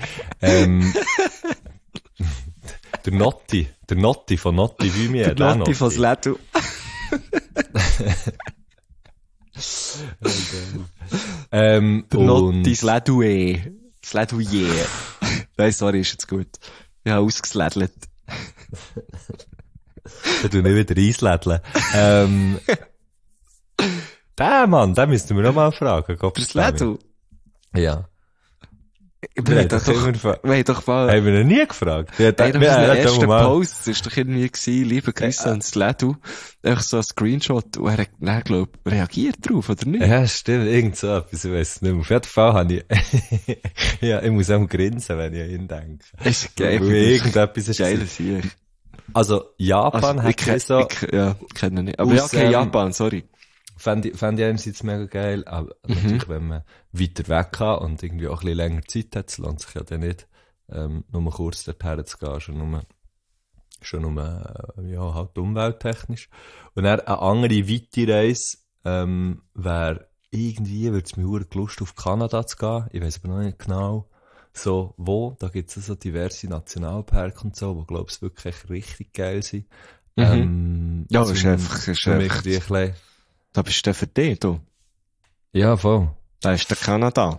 Speaker 1: Der Notti von Notti Vumier.
Speaker 4: Der Notti von Sledu. Der Notti Sledue. Sleduje. Nein, sorry, ist jetzt gut. Ich habe ausgesledelt.
Speaker 1: Da tu nicht wieder einslädeln. Der Mann, den müssten wir noch mal fragen.
Speaker 4: Der Sledu?
Speaker 1: Ja.
Speaker 4: Wir haben doch mal...
Speaker 1: Haben wir noch nie gefragt?
Speaker 4: Der erste Post, das war doch irgendwie gewesen, liebe Grüße an Sledu. Einfach so ein Screenshot, und er hat dann, glaub, reagiert drauf, oder nicht?
Speaker 1: Ja, stimmt, irgend so etwas, ich weiss nicht mehr. Auf jeden Fall habe ich, ja, ich muss auch grinsen, wenn ich an ihn denke.
Speaker 4: Ist geil.
Speaker 1: Irgendetwas ist
Speaker 4: geil hier.
Speaker 1: Also, Japan
Speaker 4: also,
Speaker 1: hat so...
Speaker 4: Ja, kenne nicht. Aber ja, okay, Japan, sorry.
Speaker 1: Fände ich einerseits mega geil, aber natürlich, wenn man weiter weg kann und irgendwie auch ein bisschen länger Zeit hat, lohnt sich ja dann nicht, nur kurz dorthin zu gehen, schon nur, ja, halt umwelttechnisch. Und dann eine andere weite Reise, wäre irgendwie, würde es mir verdammt Lust auf Kanada zu gehen. Ich weiss aber noch nicht genau, so, da gibt's so diverse Nationalparks und so, wo, glaub's, wirklich richtig geil sind.
Speaker 4: Ja, ist einfach, da bist du für dich, du.
Speaker 1: Ja, voll.
Speaker 4: Da ist der Kanada.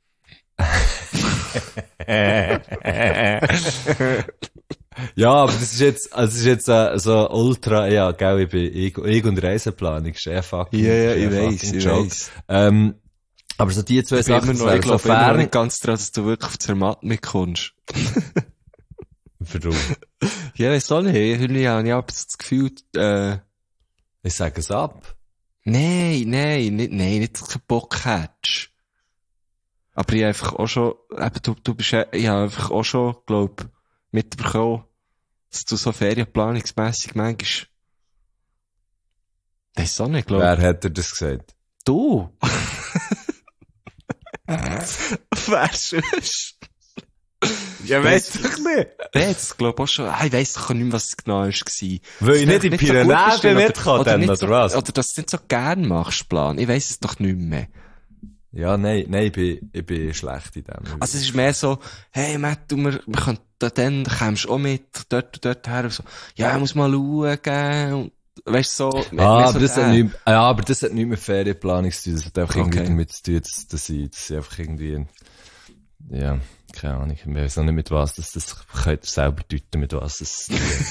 Speaker 1: Ja, aber das ist jetzt so ultra, ja, gell, ich und Reiseplanung, ist fucking.
Speaker 4: Ja, ich weiss.
Speaker 1: Aber so die zwei Sachen,
Speaker 4: ich glaube immer noch nicht ganz dran, dass du wirklich auf Zermatt kommst.
Speaker 1: Warum?
Speaker 4: Ja, weiss auch nicht. Ich habe das Gefühl,
Speaker 1: ich sage es ab.
Speaker 4: Nein, nicht, dass du keinen Bock hättest. Aber ich habe einfach auch schon, eben, ich habe einfach auch schon, glaub, mitbekommen, dass du so ferienplanungsmässig manchmal, das ist auch nicht, glaub.
Speaker 1: Wer hat dir das gesagt?
Speaker 4: Du! Wer sonst?
Speaker 1: Ja, weiss doch nicht.
Speaker 4: Jetzt, glaub auch schon, ich weiss doch nicht mehr, was es genau war.
Speaker 1: Weil ich nicht in Pyrenäen mitkomme, oder was?
Speaker 4: Oder dass du nicht so gern machst, Plan. Ich weiss es doch nicht mehr.
Speaker 1: Ja, nein, ich bin schlecht in dem.
Speaker 4: Also es ist mehr so, hey Matt, wir können, dann kommst du auch mit, dort und dort her, und so, ja, ich muss mal schauen, weißt du, so.
Speaker 1: Aber das hat nichts mit Ferienplanung zu tun, das hat einfach irgendwie damit zu tun, dass ich einfach irgendwie, ja, keine Ahnung, ich weiß noch nicht mit was, das könnt ihr selber deuten, mit was das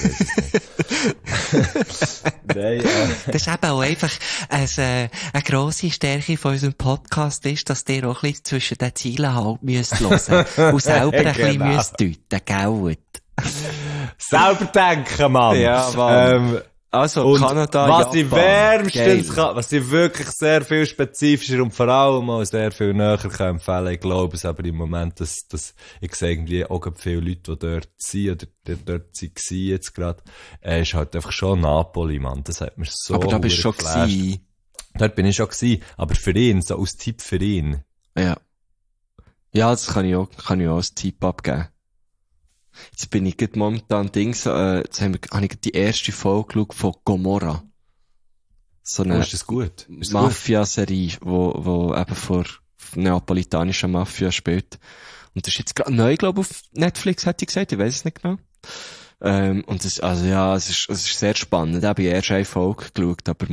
Speaker 1: Nein,
Speaker 2: Das ist eben auch einfach eine grosse Stärke von unserem Podcast ist, dass ihr auch ein bisschen zwischen den Zielen halt müsst hören und selber ein bisschen müsst deuten, gell?
Speaker 1: Selber denken, Mann!
Speaker 4: Ja, Mann. Also,
Speaker 1: und
Speaker 4: Kanada,
Speaker 1: was
Speaker 4: Japan.
Speaker 1: ich wärmstens kann, was ich wirklich sehr viel spezifischer und vor allem auch sehr viel näher kann empfehlen, ich glaube es aber im Moment, dass ich sehe irgendwie auch viele Leute, die dort sind oder dort waren jetzt gerade, ist halt einfach schon Napoli, Mann, das hat mir so
Speaker 4: aber da bist du schon
Speaker 1: geflasht.
Speaker 4: gewesen.
Speaker 1: Dort bin ich schon gewesen, aber für ihn, so als Tipp für ihn.
Speaker 4: Ja. Ja, das kann ich auch als Tipp abgeben. Jetzt bin ich gerade momentan jetzt habe ich die erste Folge geschaut von Gomorra. So eine
Speaker 1: Ist das gut?
Speaker 4: Mafia-Serie, wo eben vor neapolitanischer Mafia spielt. Und das ist jetzt gerade neu, glaube ich, auf Netflix, hätte ich gesagt, ich weiß es nicht genau. Und es ist sehr spannend. Ich habe erst eine Folge geschaut, aber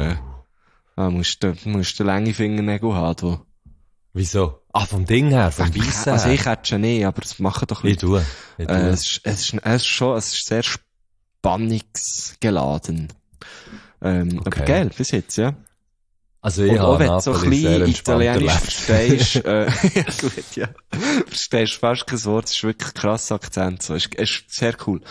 Speaker 4: musst du lange Fingernägel haben, du.
Speaker 1: Wieso? vom Ding her, vom Weissen her.
Speaker 4: Also ich hätte schon nicht, aber das machen doch Leute.
Speaker 1: Ich tue.
Speaker 4: Es ist sehr spannungsgeladen. Aber geil, bis jetzt, ja.
Speaker 1: Also ich habe
Speaker 4: wenn du so ein bisschen Italienisch verstehst, gut, ja. Verstehst fast kein Wort, es ist wirklich ein krasser Akzent, so. Es ist sehr cool.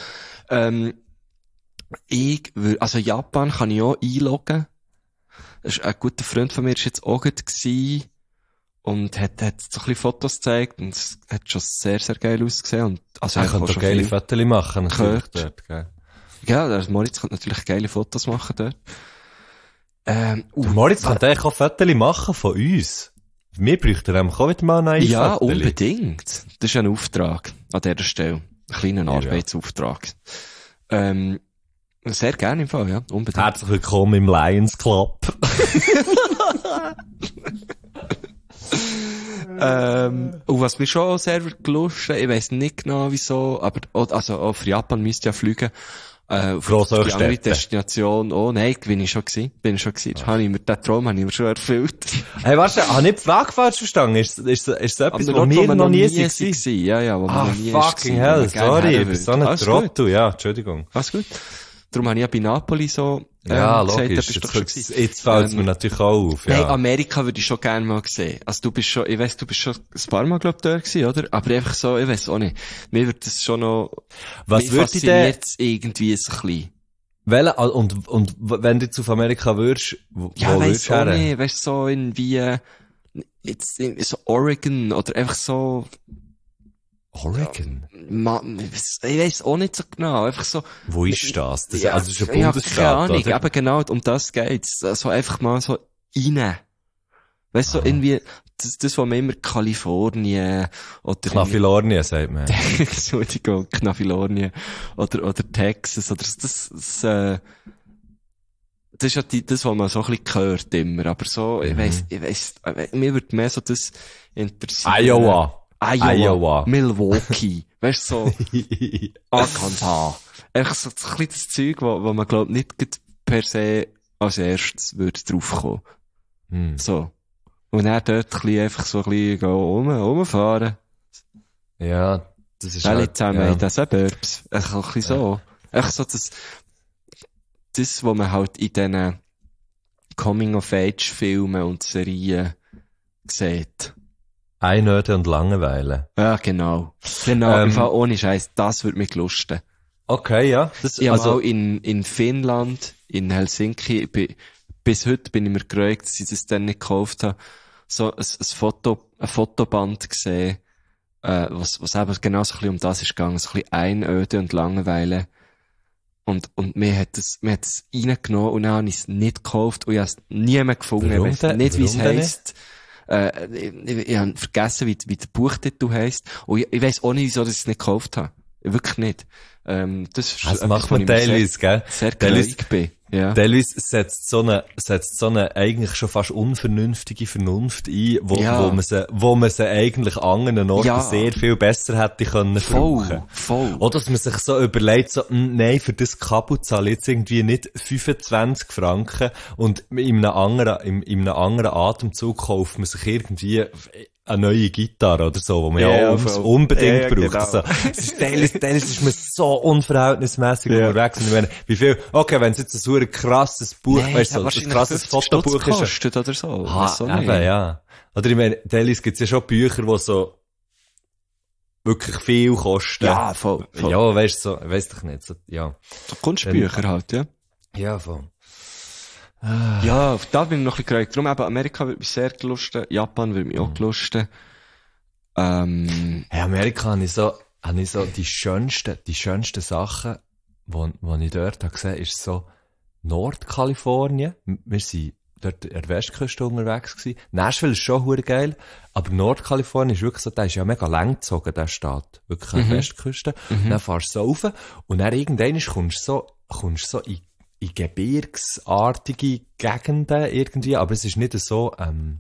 Speaker 4: Japan kann ich auch einloggen. Ein guter Freund von mir ist jetzt auch gewesen und hat so ein bisschen Fotos gezeigt und es hat schon sehr, sehr geil ausgesehen. Und, also
Speaker 1: er kann doch geile Fotos machen, natürlich dort, gell?
Speaker 4: Ja, der Moritz kann natürlich geile Fotos machen dort.
Speaker 1: Der Moritz kann eigentlich auch Fotos machen von uns. Wir bräuchten nämlich auch wieder mal ein
Speaker 4: Ja,
Speaker 1: Fotos.
Speaker 4: Unbedingt. Das ist ein Auftrag an dieser Stelle. Ein kleiner Arbeitsauftrag. Sehr gerne im Fall, ja. Unbedingt.
Speaker 1: Herzlich willkommen im Lions Club.
Speaker 4: Und was mich schon sehr gelust, ich weiss nicht genau wieso, aber, also, auch für Japan müsst ihr ja fliegen. Auf die andere Destination, nein, bin ich schon gewesen. Den Traum habe ich mir schon erfüllt.
Speaker 1: Hey, warte, habe ich die Frage falsch verstanden? Ist es etwas, wo wir noch nie waren?
Speaker 4: Ja, wo wir noch nie
Speaker 1: fucking hell, sorry, ich bin so ein Trottel, ja, Entschuldigung.
Speaker 4: Alles gut. Darum habe ich ja bei Napoli so,
Speaker 1: ja,
Speaker 4: gesagt,
Speaker 1: logisch. Jetzt fällt es mir natürlich auch auf, ja.
Speaker 4: Hey, Amerika würde ich schon gerne mal sehen. Also du bist schon, ich weiss, du bist schon ein paar Mal, glaub, dort gewesen, oder? Aber einfach so, ich weiss auch nicht. Mir wird das schon noch,
Speaker 1: was würde ich denn
Speaker 4: irgendwie so ein bisschen.
Speaker 1: Und wenn du jetzt auf Amerika würdest, wo würdest du her?
Speaker 4: Ja, weiss auch nicht, weißt so irgendwie, jetzt, so Oregon, oder einfach so,
Speaker 1: Oregon?
Speaker 4: Ja, ich weiss auch nicht so genau, einfach so.
Speaker 1: Wo ist das? Das
Speaker 4: ja,
Speaker 1: also ist ein Bundesstaat,
Speaker 4: keine Ahnung,
Speaker 1: oder?
Speaker 4: aber genau, um das geht's. Also einfach mal so rein. Weißt du, so irgendwie, das, was man immer Kalifornien, oder...
Speaker 1: Knafilornien, sagt man.
Speaker 4: Entschuldigung, Knafilornien, oder Texas, oder das ist ja das, was man so ein bisschen hört immer, aber so, ich weiss, mir würde mehr so das interessieren.
Speaker 1: Iowa.
Speaker 4: Iowa. Milwaukee. Weißt du, so, Arkansas. Einfach so ein bisschen das Zeug, wo man, glaub, nicht per se als erstes würde draufkommen. So. Und dann dort ein bisschen einfach so ein bisschen rumfahren.
Speaker 1: Ja, das ist
Speaker 4: alle
Speaker 1: halt,
Speaker 4: zusammen
Speaker 1: ja.
Speaker 4: in den Suburbs. Einfach ein bisschen so. Echt so das, was man halt in diesen Coming-of-Age-Filmen und Serien sieht.
Speaker 1: Einöde und Langeweile.
Speaker 4: Ja, genau. Genau, im Fall ohne Scheiß, das würde mich lusten.
Speaker 1: Okay, ja. Das,
Speaker 4: Ich habe
Speaker 1: also,
Speaker 4: mal in Finnland, in Helsinki, bis heute bin ich mir gereut, dass ich das dann nicht gekauft habe, so ein Fotoband gesehen, was eben genau so ein bisschen um das ist gegangen, so ein bisschen Einöde und Langeweile. Und mir hat es reingenommen und dann habe ich es nicht gekauft und ich habe es nie mehr gefunden. Ich weiss nicht, wie es heisst. Ich habe vergessen, wie der Buchtitel heisst. Und ich weiss auch nicht, wieso ich es nicht gekauft habe. Wirklich nicht. Das ist
Speaker 1: das macht man teilweise, gell?
Speaker 4: Sehr gereut bin. Ja.
Speaker 1: Teilweise setzt so eine eigentlich schon fast unvernünftige Vernunft ein, wo man sie eigentlich an anderen Orten sehr viel besser hätte können brauchen.
Speaker 4: Voll.
Speaker 1: Oder dass man sich so überlegt, so, nein, für das Kabel zahle ich jetzt irgendwie nicht 25 Franken und in einem anderen Atemzug kauft man sich irgendwie eine neue Gitarre oder so, wo man unbedingt braucht.
Speaker 4: Genau.
Speaker 1: Also, teilweise ist man so unverhältnismäßig unterwegs. Und ich meine, wie viel, okay, wenn es jetzt ein krasses Buch, weißt du, so ein krasses Fotobuch ist.
Speaker 4: Kostet oder so.
Speaker 1: Eben, ja. Oder ich meine, teilweise gibt's ja schon Bücher, die so wirklich viel kosten.
Speaker 4: Ja, voll.
Speaker 1: Ja, weißt du, so, weiss doch nicht, so, ja.
Speaker 4: So Kunstbücher halt, ja.
Speaker 1: Ja, voll.
Speaker 4: Ja, da bin ich noch ein bisschen gereicht. Darum eben, Amerika würde mich sehr gelusten, Japan würde mich auch gelusten.
Speaker 1: Hey, Amerika habe ich so die schönsten Sachen, die ich dort habe gesehen, ist so Nordkalifornien. Wir sind dort an der Westküste unterwegs gewesen. Nashville ist schon hure geil, aber Nordkalifornien ist wirklich so, der ist ja mega lang gezogen, der Staat. Wirklich an der Westküste. Und dann fahrst du so rauf und dann irgendwann kommst du so in gebirgsartige Gegenden irgendwie, aber es ist nicht so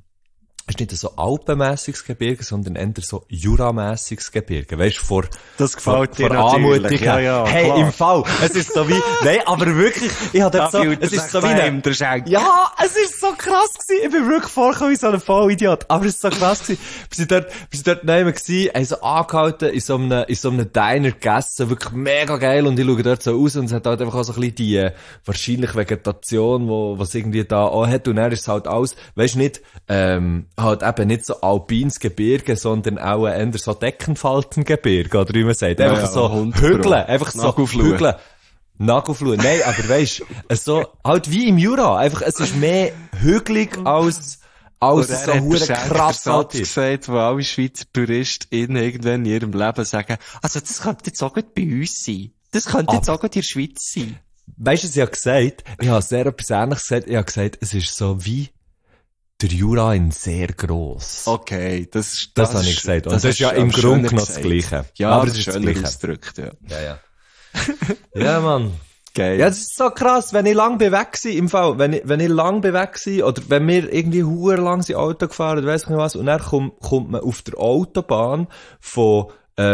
Speaker 1: alpenmässiges Gebirge, sondern eher so juramässiges Gebirge. Weißt du, vor Anmutung.
Speaker 4: Ja,
Speaker 1: hey,
Speaker 4: klar.
Speaker 1: im Fall. Es ist so wie, nein, aber wirklich, ich hatte so, es ist so wie ja, es ist so krass gewesen. Ich bin wirklich vorgekommen wie so ein Vollidiot. Aber es ist so krass gewesen. Wir sind dort neben gewesen, haben so angehalten, in so einem Diner gegessen, wirklich mega geil. Und ich schaue dort so raus und es hat halt einfach auch so ein bisschen die, wahrscheinlich Vegetation, was irgendwie da auch hat. Und dann ist es halt alles, weisst du nicht, halt eben nicht so alpines Gebirge, sondern auch eher so Deckenfaltengebirge, oder wie man sagt. Einfach so Hügel, einfach so Hügel. Nagelfluh. Nein, aber weisst, so, halt wie im Jura. Einfach, es ist mehr hügelig als so hure krass
Speaker 4: gesagt, wo alle Schweizer TouristInnen irgendwann in ihrem Leben sagen, also das könnte jetzt auch gut bei uns sein. Das könnte jetzt auch gut in der Schweiz sein.
Speaker 1: Weisst du, was ich habe gesagt? Ich habe sehr etwas Ähnliches gesagt. Ich habe gesagt, es ist so wie der Jura in sehr gross.
Speaker 4: Okay, das
Speaker 1: habe ich gesagt. Und das ist ja im Grunde noch das Gleiche.
Speaker 4: Ja,
Speaker 1: aber
Speaker 4: es ist schöner ausgedrückt, ja.
Speaker 1: Ja. Ja, Mann.
Speaker 4: Geil.
Speaker 1: Ja, das ist so krass, wenn ich lang bin weg war, im Fall, wenn ich lang bin weg war, oder wenn wir irgendwie hure lang sind Auto gefahren, oder weiss ich nicht was, und dann kommt man auf der Autobahn von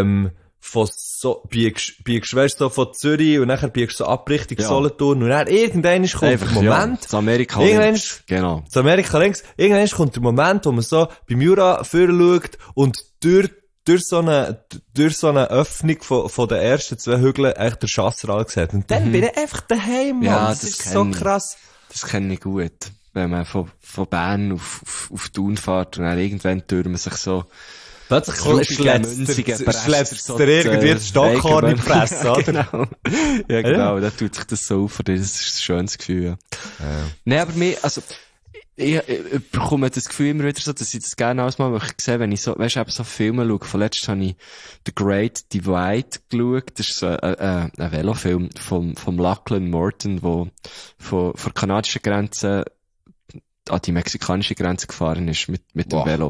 Speaker 1: so, biegst, weißt du, so von Zürich, und nachher biegst du so ab Richtung Solothurn, und dann irgendwann kommt der Moment,
Speaker 4: zu Amerika links, genau.
Speaker 1: Zu Amerika links, irgendwann kommt der Moment, wo man so beim Jura vorne schaut, und durch so eine Öffnung von den ersten 2 Hügeln echt der Chasseral sieht. Und dann bin ich einfach daheim, Mann.
Speaker 4: Ja,
Speaker 1: das ist so krass.
Speaker 4: Das kenne ich gut. Wenn man von Bern auf Thun fährt, und dann irgendwann durch man sich so,
Speaker 1: plötzlich schlägst du dir irgendwie das Stockhorn in die Fresse, oder?
Speaker 4: Genau. Ja, genau. Da tut sich das so auf. Das ist ein schönes Gefühl, ja. Nein, aber ich bekomme das Gefühl immer wieder so, dass ich das gerne alles mal sehe, wenn ich so, weißt du, eben so Filme schaue. Vorletzt habe ich The Great Divide geschaut. Das ist so ein Velofilm vom Lachlan Morton, wo von der kanadischen Grenze an die mexikanische Grenze gefahren ist mit dem Velo.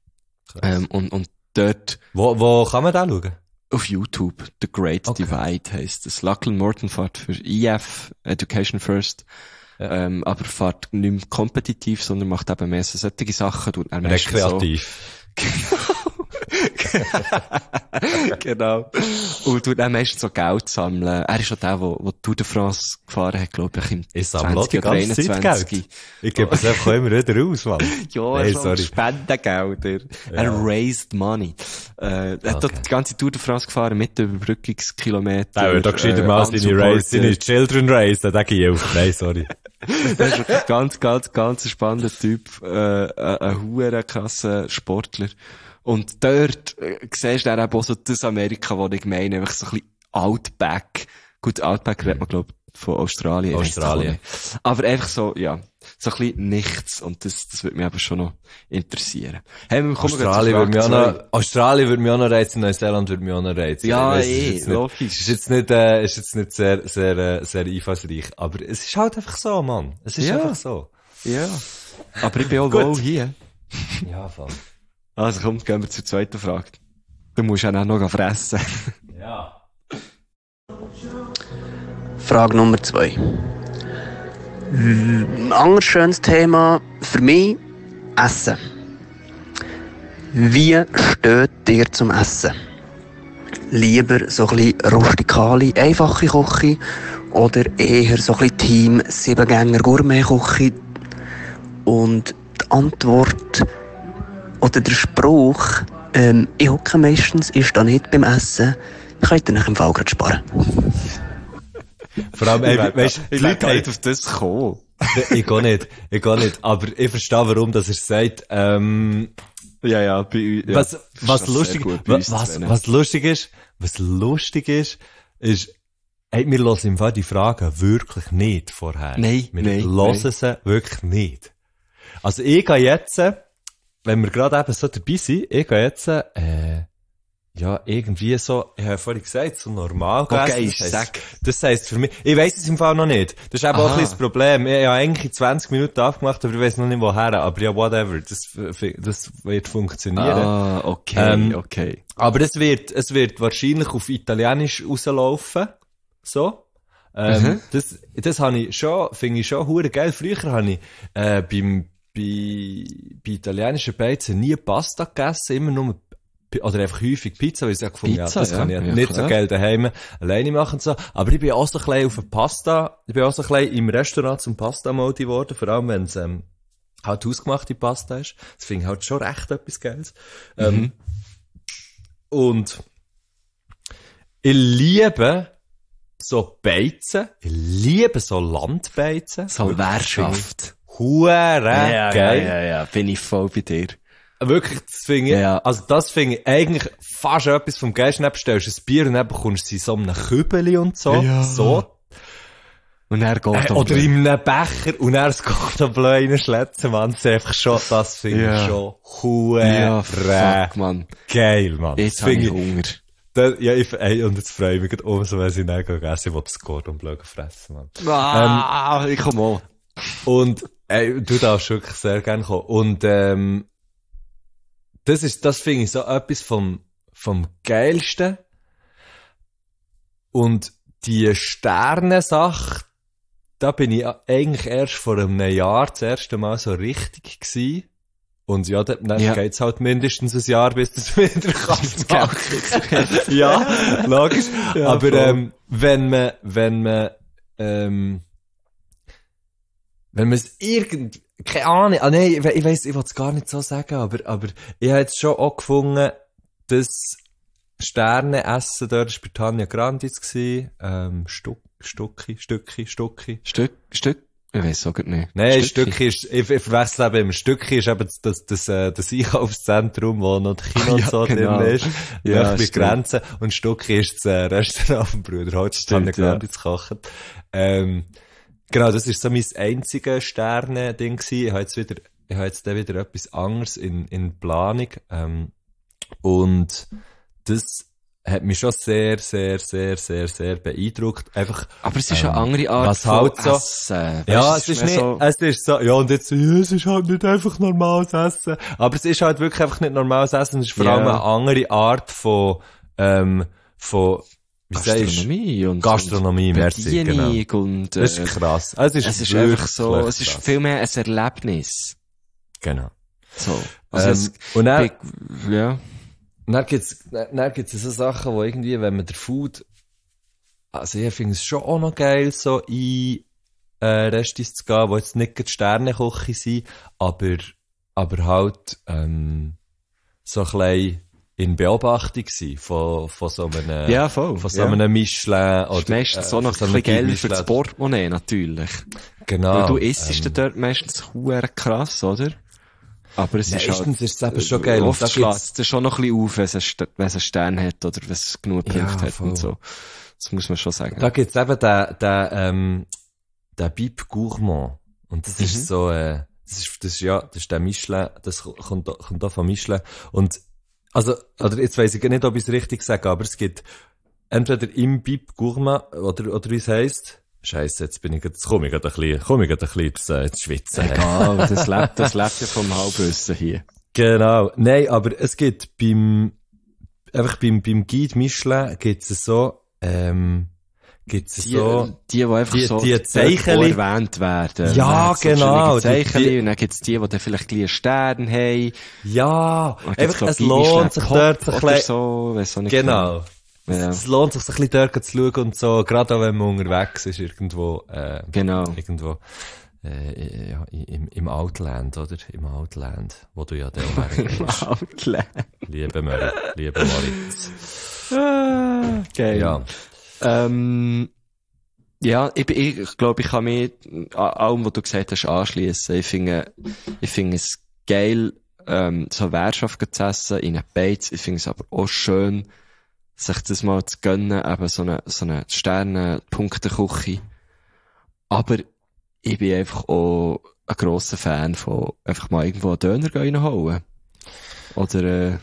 Speaker 4: Und dort...
Speaker 1: Wo kann man da schauen?
Speaker 4: Auf YouTube. The Great Divide heisst das. Lachlan Morton fährt für EF, Education First. Ja. Aber fährt nicht mehr kompetitiv, sondern macht eben mehr so solche Sachen. Rekreativ. So, Genau. Und tut dann meistens so Geld sammeln. Er ist schon der Tour de France gefahren hat, glaube ich,
Speaker 1: Ich sammle auch die ganze Zeit Geld. Ich gebe es einfach immer wieder aus, Mann.
Speaker 4: Ja,
Speaker 1: Hey,
Speaker 4: schon
Speaker 1: sorry.
Speaker 4: Spendengelder. Er raised money. Er hat dort die ganze Tour de France gefahren mit den Überbrückungskilometern.
Speaker 1: Der wird doch gescheiter mal seine Children Race, der geht auf. Nein, sorry.
Speaker 4: Das ist ein ganz spannender Typ, ein huere krasser Sportler. Und dort siehst du dann eben auch so das Amerika, wo ich meine, einfach so ein bisschen Outback. Gut, Outback redet man, glaube ich, von Australien.
Speaker 1: Australien.
Speaker 4: Aber einfach so, ja, so ein bisschen nichts. Und das würde mich aber schon noch interessieren. Hey,
Speaker 1: Australien würde mich auch noch reizen, Neuseeland würde mich auch noch reizen.
Speaker 4: Ja,
Speaker 1: logisch. Ist jetzt nicht sehr einfallsreich. Aber es ist halt einfach so, Mann. Es ist einfach so.
Speaker 4: Ja. Aber ich bin auch wohl hier.
Speaker 1: Ja, voll.
Speaker 4: Also komm, gehen wir zur zweiten Frage. Du musst ja auch noch fressen.
Speaker 1: Ja.
Speaker 3: Frage Nummer 2. Ein anderes schönes Thema für mich, Essen. Wie steht ihr zum Essen? Lieber so ein bisschen rustikale, einfache Küche oder eher so ein bisschen Team 7-Gänger Gourmet-Küche? Und die Antwort oder der Spruch, ich hocke meistens, ist da nicht beim Essen, könnt ihr nach dem Fall gerade sparen.
Speaker 1: Vor allem, weißt du, die Leute
Speaker 4: haben auf das kommen.
Speaker 1: Ich gar nicht. Aber ich verstehe, warum, dass er sagt, was lustig ist, hey, wir hören im Fall die Fragen wirklich nicht vorher.
Speaker 4: Nein.
Speaker 1: Wir hören sie wirklich nicht. Also ich gehe jetzt, wenn wir gerade eben so dabei sind, irgendwie so, ich habe vorhin gesagt, so normal gegessen. Das heisst für mich, ich weiss es im Fall noch nicht. Das ist eben auch ein bisschen das Problem. Ich habe eigentlich in 20 Minuten aufgemacht, aber ich weiss noch nicht woher. Aber ja, whatever. Das wird funktionieren.
Speaker 4: Okay.
Speaker 1: Aber es wird wahrscheinlich auf Italienisch rauslaufen. So. Das habe ich schon, finde ich schon hure geil. Früher habe ich, bei italienischen Beizen nie Pasta gegessen, immer nur oder einfach häufig Pizza, weil ich gefunden habe, das kann ich nicht so geil daheim alleine machen und so. Aber ich bin auch so ein bisschen auf eine Pasta, ich bin auch so ein bisschen im Restaurant zum Pasta-Modi geworden, vor allem wenn es halt hausgemachte Pasta ist. Das finde ich halt schon recht etwas Geiles. Und ich liebe so Beizen, ich liebe so Landbeizen.
Speaker 4: So Währschaft.
Speaker 1: Geil.
Speaker 4: Ja, bin ich voll bei dir.
Speaker 1: Wirklich, das finde ich, das finde ich eigentlich fast etwas vom Geilsten. Dann bestellst du ein Bier und dann bekommst du in so einem Kübeli und so.
Speaker 4: Ja.
Speaker 1: So.
Speaker 4: Und er geht
Speaker 1: oder in einem Becher und er geht am Blöden schletzen, Mann. Das ist einfach schon, das finde ich schon
Speaker 4: fuck, Mann.
Speaker 1: Geil, Mann.
Speaker 4: Jetzt habe ich Hunger.
Speaker 1: Und jetzt freue ich mich umso, wenn ich nicht essen, ich will das Gordon Blöden fressen, Mann.
Speaker 4: Ich komme auch.
Speaker 1: Und, du darfst wirklich sehr gerne kommen. Und, das finde ich so etwas vom Geilsten. Und die Sternensache, da bin ich eigentlich erst vor einem Jahr das erste Mal so richtig gewesen. Und ja, dann geht's halt mindestens ein Jahr, bis das wieder kann. Ja, logisch. Ja, aber, wenn man es keine Ahnung, ich weiss, ich will es gar nicht so sagen, aber ich habe jetzt schon auch gefunden, das Sternenessen dort war bei Tanja Grandis gewesen, Stücki?
Speaker 4: Ich weiss auch nicht.
Speaker 1: Nein, Stücki ist, ich verwechsel eben immer, Stücki ist eben das Einkaufszentrum, wo noch das Kino und so drin ist, ja, bei Grenzen, und Stücki ist das Restaurant vom Bruder Holz, Tanja Grandis kochen. Genau, das ist so mein einziges Sterne-Ding gewesen. Ich habe jetzt wieder etwas anderes in Planung. Und das hat mich schon sehr, sehr, sehr, sehr, sehr beeindruckt. Einfach,
Speaker 4: aber es ist eine andere Art
Speaker 1: was halt
Speaker 4: von
Speaker 1: so,
Speaker 4: Essen.
Speaker 1: Ja, es ist nicht, so, es ist so, ja, und jetzt, es ist halt nicht einfach normales Essen. Aber es ist halt wirklich einfach nicht normales Essen. Es ist vor allem eine andere Art von Gastronomie, merci, genau.
Speaker 4: Und,
Speaker 1: das ist krass. Es ist
Speaker 4: einfach so,
Speaker 1: krass.
Speaker 4: Es ist viel mehr ein Erlebnis.
Speaker 1: Genau.
Speaker 4: So.
Speaker 1: Also und dann,
Speaker 4: ja.
Speaker 1: Dann gibt's so Sachen, wo irgendwie, wenn man der Food, also ich finde es schon auch noch geil, so in Restis zu gehen, wo jetzt nicht die Sterneküche sind, aber halt so ein bisschen in Beobachtung sein von so einem,
Speaker 4: ja, voll.
Speaker 1: Von so einem Michelin oder
Speaker 4: meistens so noch ein bisschen Geld für das Portemonnaie, natürlich.
Speaker 1: Genau.
Speaker 4: Weil du isst dort meistens huere krass, oder? Aber es ist
Speaker 1: meistens
Speaker 4: halt,
Speaker 1: ist es eben schon geil.
Speaker 4: Oft schlägt es schon noch ein bisschen auf, wenn es einen Stern hat oder wenn es genug Punkte hat und so. Das muss man schon sagen.
Speaker 1: Da gibt's eben den Bib Gourmand. Und das ist so, das ist der Michelin, das kommt da von Michelin. Und, also, oder jetzt weiss ich nicht, ob ich es richtig sage, aber es gibt entweder im Bib Gourmand, oder wie es heisst. Scheisse, jetzt komme ich gerade ein bisschen ins Schwitzen.
Speaker 4: Egal, das lebt ja vom Halbwissen hier.
Speaker 1: Genau. Nein, aber es gibt beim Guide Michelin gibt's so, die
Speaker 4: einfach
Speaker 1: die Zeichen
Speaker 4: erwähnt werden.
Speaker 1: Ja, genau.
Speaker 4: Und dann gibt's die dann vielleicht einen Stern haben.
Speaker 1: Ja, einfach, es lohnt sich dort ein bisschen.
Speaker 4: So, weiss auch nicht
Speaker 1: genau.
Speaker 4: Ja.
Speaker 1: Es lohnt sich ein bisschen dort zu schauen und so, gerade auch wenn man unterwegs ist, irgendwo,
Speaker 4: genau.
Speaker 1: Irgendwo, ja, im Outland, oder? Im Outland, wo du ja dann
Speaker 4: im Outland.
Speaker 1: Liebe Moritz.
Speaker 4: Geil.
Speaker 1: Ja.
Speaker 4: Ja, ich glaube, ich kann mich allem, was du gesagt hast, anschliessen. Ich finde es geil, so Wertschaft zu essen in einem Beiz. Ich finde es aber auch schön, sich das mal zu gönnen, eben so eine Sterne-Punkte-Küche. Aber ich bin einfach auch ein grosser Fan von einfach mal irgendwo einen Döner reinholen. Oder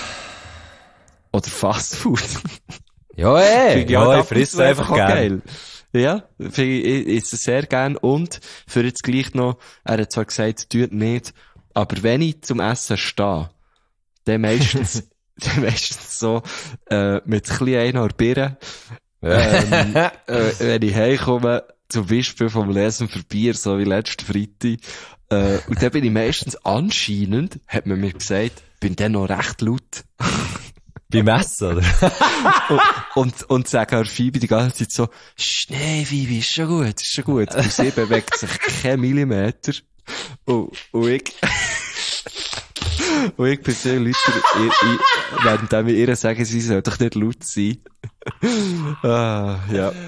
Speaker 4: Fastfood.
Speaker 1: Ja, ich friss einfach
Speaker 4: geil. Ja, finde ich ist es sehr gern. Und, für jetzt gleich noch, er hat zwar gesagt, tut nicht, aber wenn ich zum Essen stehe, dann meistens so, mit ein bisschen einer Birne, wenn ich heimkomme, zum Beispiel vom Lesen für Bier, so wie letzten Freitag, und dann bin ich meistens anscheinend, hat man mir gesagt, bin dann noch recht laut.
Speaker 1: Beim Essen, oder?
Speaker 4: und sagen Phoebe die ganze Zeit so, nee, Phoebe, ist schon gut. Und sie bewegt sich kein Millimeter. Und ich bin sehr Leute, während ich ihr sagen, sie soll doch nicht laut sein. Ja.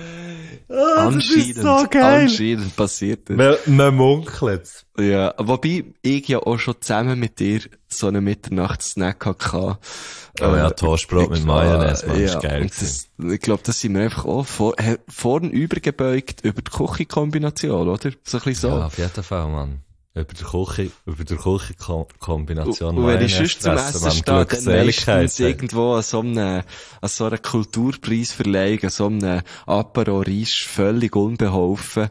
Speaker 4: Anscheinend passiert das.
Speaker 1: Man munkelt.
Speaker 4: Ja, wobei ich ja auch schon zusammen mit dir so einen Mitternachtssnack hatte.
Speaker 1: Oh ja, Toastbrot mit Mayonnaise, man,
Speaker 4: ja,
Speaker 1: ist geil.
Speaker 4: Ich glaube, das sind wir einfach auch vorn übergebeugt über die Küchenkombination, oder? So ein bisschen so.
Speaker 1: Ja, auf jeden Fall, Mann. Über der Küchenkombination.
Speaker 4: Und wenn ich sonst zum Essen stehe, dann meistens irgendwo an so einer Kulturpreisverleihung, an so einem Apéro Riche, völlig unbeholfen,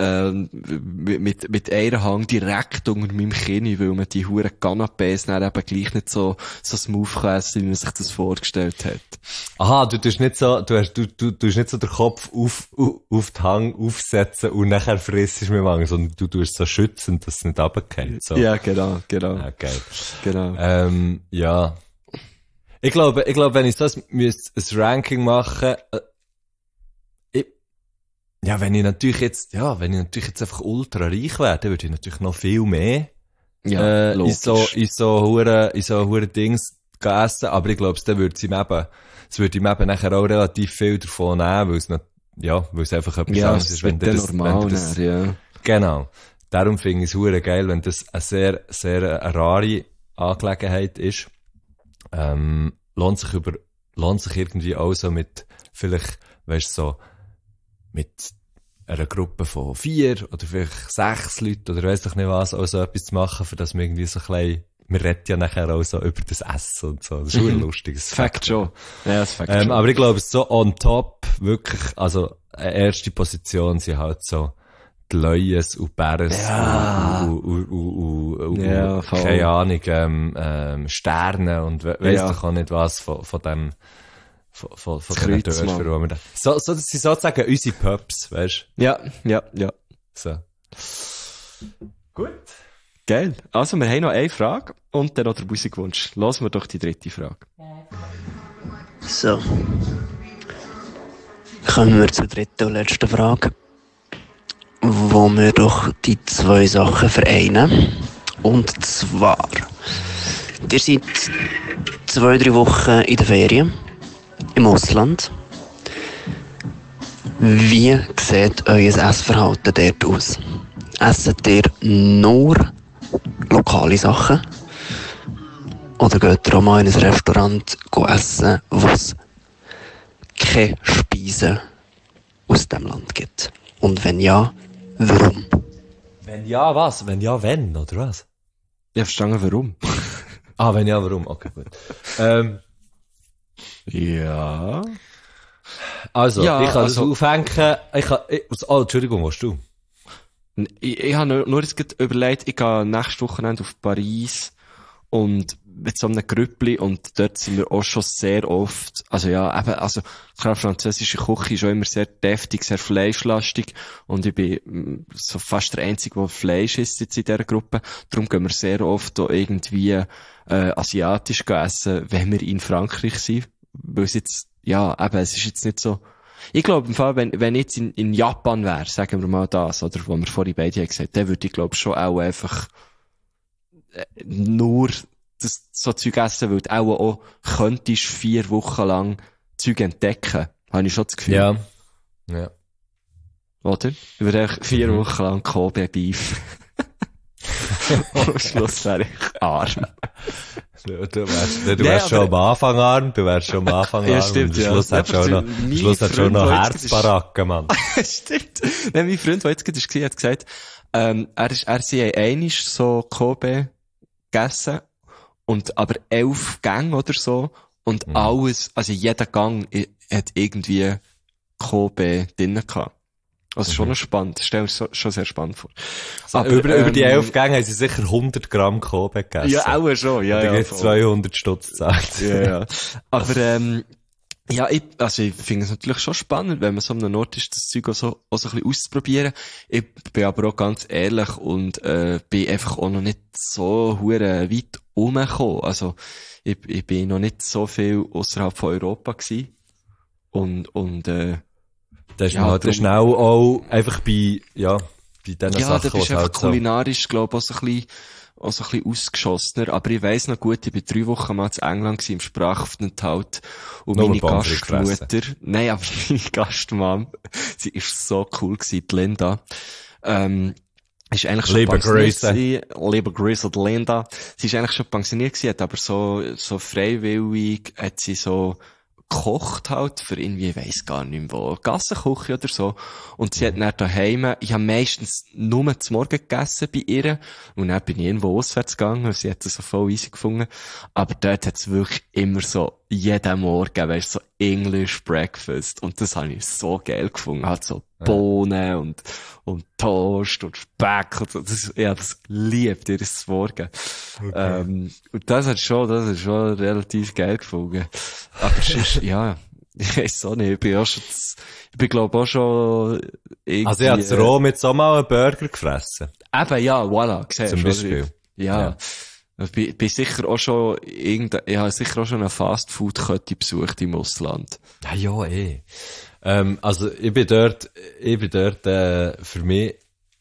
Speaker 4: mit einer Hand direkt unter meinem Kinn, weil man die huren Canapés dann eben gleich nicht so smooth kann essen, wie man sich das vorgestellt hat.
Speaker 1: Aha, du tust nicht so den Kopf auf die Hang aufsetzen und nachher frisst mit dem Wang, sondern du tust so schützend, dass es nicht runterfällt. So.
Speaker 4: Ja, genau.
Speaker 1: Ja, geil.
Speaker 4: Genau.
Speaker 1: Ja. Ich glaube, wenn ich das müsste, ein Ranking machen, wenn ich natürlich jetzt einfach ultra reich wäre, dann würde ich natürlich noch viel mehr, in so hure Dings essen, aber ich glaube, dann würde es ihm eben nachher auch relativ viel davon nehmen, weil es einfach etwas anderes ist, wenn das,
Speaker 4: ja.
Speaker 1: Genau. Darum finde ich es hure geil, wenn das eine sehr, sehr eine rare Angelegenheit ist. Lohnt sich irgendwie auch so mit, vielleicht, weißt du, so, mit einer Gruppe von 4 oder vielleicht 6 Leuten oder weiss doch nicht was, auch so etwas zu machen, für das man irgendwie so ein bisschen, man redet ja nachher auch so über das Essen und so. Das ist schon lustig. Das
Speaker 4: Fakt schon. Ja, das Fakt schon.
Speaker 1: Aber ich glaube, so on top, wirklich, also, eine erste Position sind halt so, die Leues und Bäres und keine Ahnung, Sterne und weiss doch auch nicht was von dem, von den Dörfern. So, das sind sozusagen unsere Pubs, weißt du?
Speaker 4: Ja.
Speaker 1: So. Gut.
Speaker 4: Geil. Also, wir haben noch eine Frage und dann noch der Musikwunsch. Lassen wir doch die dritte Frage.
Speaker 3: So. Kommen wir zur dritten und letzten Frage, wo wir doch die zwei Sachen vereinen. Und zwar, ihr seid 2-3 Wochen in der Ferien im Ausland. Wie sieht euer Essverhalten dort aus? Esset ihr nur lokale Sachen? Oder geht ihr auch mal in ein Restaurant essen, wo es keine Speisen aus dem Land gibt? Und wenn ja, warum?
Speaker 1: Wenn ja, was? Wenn ja, wenn, oder was?
Speaker 4: Ich verstehe, warum.
Speaker 1: Wenn ja, warum? Okay, gut.
Speaker 4: Ja.
Speaker 1: Also,
Speaker 4: Ja,
Speaker 1: ich kann
Speaker 4: also-
Speaker 1: das aufhängen. Entschuldigung, was du?
Speaker 4: Ich habe nur jetzt gerade überlegt, ich gehe nächstes Wochenende auf Paris und mit so einem Grüppli und dort sind wir auch schon sehr oft, klar, französische Küche ist auch immer sehr deftig, sehr fleischlastig und ich bin so fast der Einzige, der Fleisch isst jetzt in dieser Gruppe. Darum gehen wir sehr oft auch irgendwie asiatisch essen, wenn wir in Frankreich sind, weil es jetzt, es ist jetzt nicht so. Ich glaube, im Fall, wenn ich jetzt in Japan wäre, sagen wir mal das, oder, wo wir vorhin beide haben gesagt, dann würde ich, glaube schon auch einfach, nur das, so Zeug essen, weil du auch könntest 4 Wochen lang Zeug entdecken. Habe ich schon das Gefühl.
Speaker 1: Ja. Ja.
Speaker 4: Oder? Ich würde echt 4 Wochen lang Kobe Beef. Und am Schluss wäre ich arm.
Speaker 1: Du wärst schon am Anfang arm,
Speaker 4: Ja, stimmt,
Speaker 1: und am Schluss
Speaker 4: ja.
Speaker 1: hat schon noch Herzbaracken, Mann.
Speaker 4: Stimmt. Nein, mein Freund, der jetzt gerade war, hat gesagt, sie haben einmal so Kobe gegessen, aber 11 Gänge oder so, und alles, also jeder Gang hat irgendwie Kobe drinnen gehabt. Also schon noch spannend. Das stelle ich mir schon sehr spannend vor.
Speaker 1: Aber über die 11 Gänge haben sie sicher 100 Gramm Kobe gegessen.
Speaker 4: Ja, auch schon, ja.
Speaker 1: Da gibt's 200 Stutz gezahlt.
Speaker 4: Ja. Aber, ich finde es natürlich schon spannend, wenn man so an einem Ort ist, das Zeug auch so ein bisschen auszuprobieren. Ich bin aber auch ganz ehrlich und, bin einfach auch noch nicht so hure weit rumgekommen. Also, ich bin noch nicht so viel außerhalb von Europa gewesen.
Speaker 1: Da ist man halt schnell auch einfach bei diesen Sachen,
Speaker 4: das ist
Speaker 1: was
Speaker 4: einfach
Speaker 1: halt so.
Speaker 4: kulinarisch, glaube ich, auch so ein bisschen ausgeschossener. Aber ich weiss noch gut, ich war 3 Wochen mal in England gewesen, im Sprachaufenthalt. Und
Speaker 1: Nur
Speaker 4: meine
Speaker 1: Pommes frites
Speaker 4: Gastmutter, nein, aber meine Gastmam, sie ist so cool gewesen, die Linda. Ist eigentlich schon Liebe Grüße, die Linda. Sie ist eigentlich schon pensioniert gewesen, hat aber so freiwillig, hat sie so gekocht halt, für irgendwie, ich weiss gar nicht mehr wo, Gassenküche oder so. Und sie hat dann daheim, ich habe meistens nur zum Morgen gegessen bei ihr, und dann bin ich irgendwo auswärts gegangen, und sie hat das so voll easy gefunden. Aber dort hat es wirklich immer so, jeden Morgen, weißt du, so English Breakfast. Und das habe ich so geil gefunden. Halt so Bohnen und Toast und Speck und so. Das liebt ihr das Morgen. Okay. Und das ist schon relativ geil gefunden. Aber sonst, ich weiss auch nicht, ich bin glaube auch schon irgendwie...
Speaker 1: Also ich habe roh mit so mal einen Burger gefressen.
Speaker 4: Eben, ja, voilà, siehst du.
Speaker 1: Zum Beispiel.
Speaker 4: Ja. Ich bin sicher auch schon ich habe sicher auch schon eine Fastfood-Kette besucht im Ausland.
Speaker 1: Ja, also, ich bin dort, für mich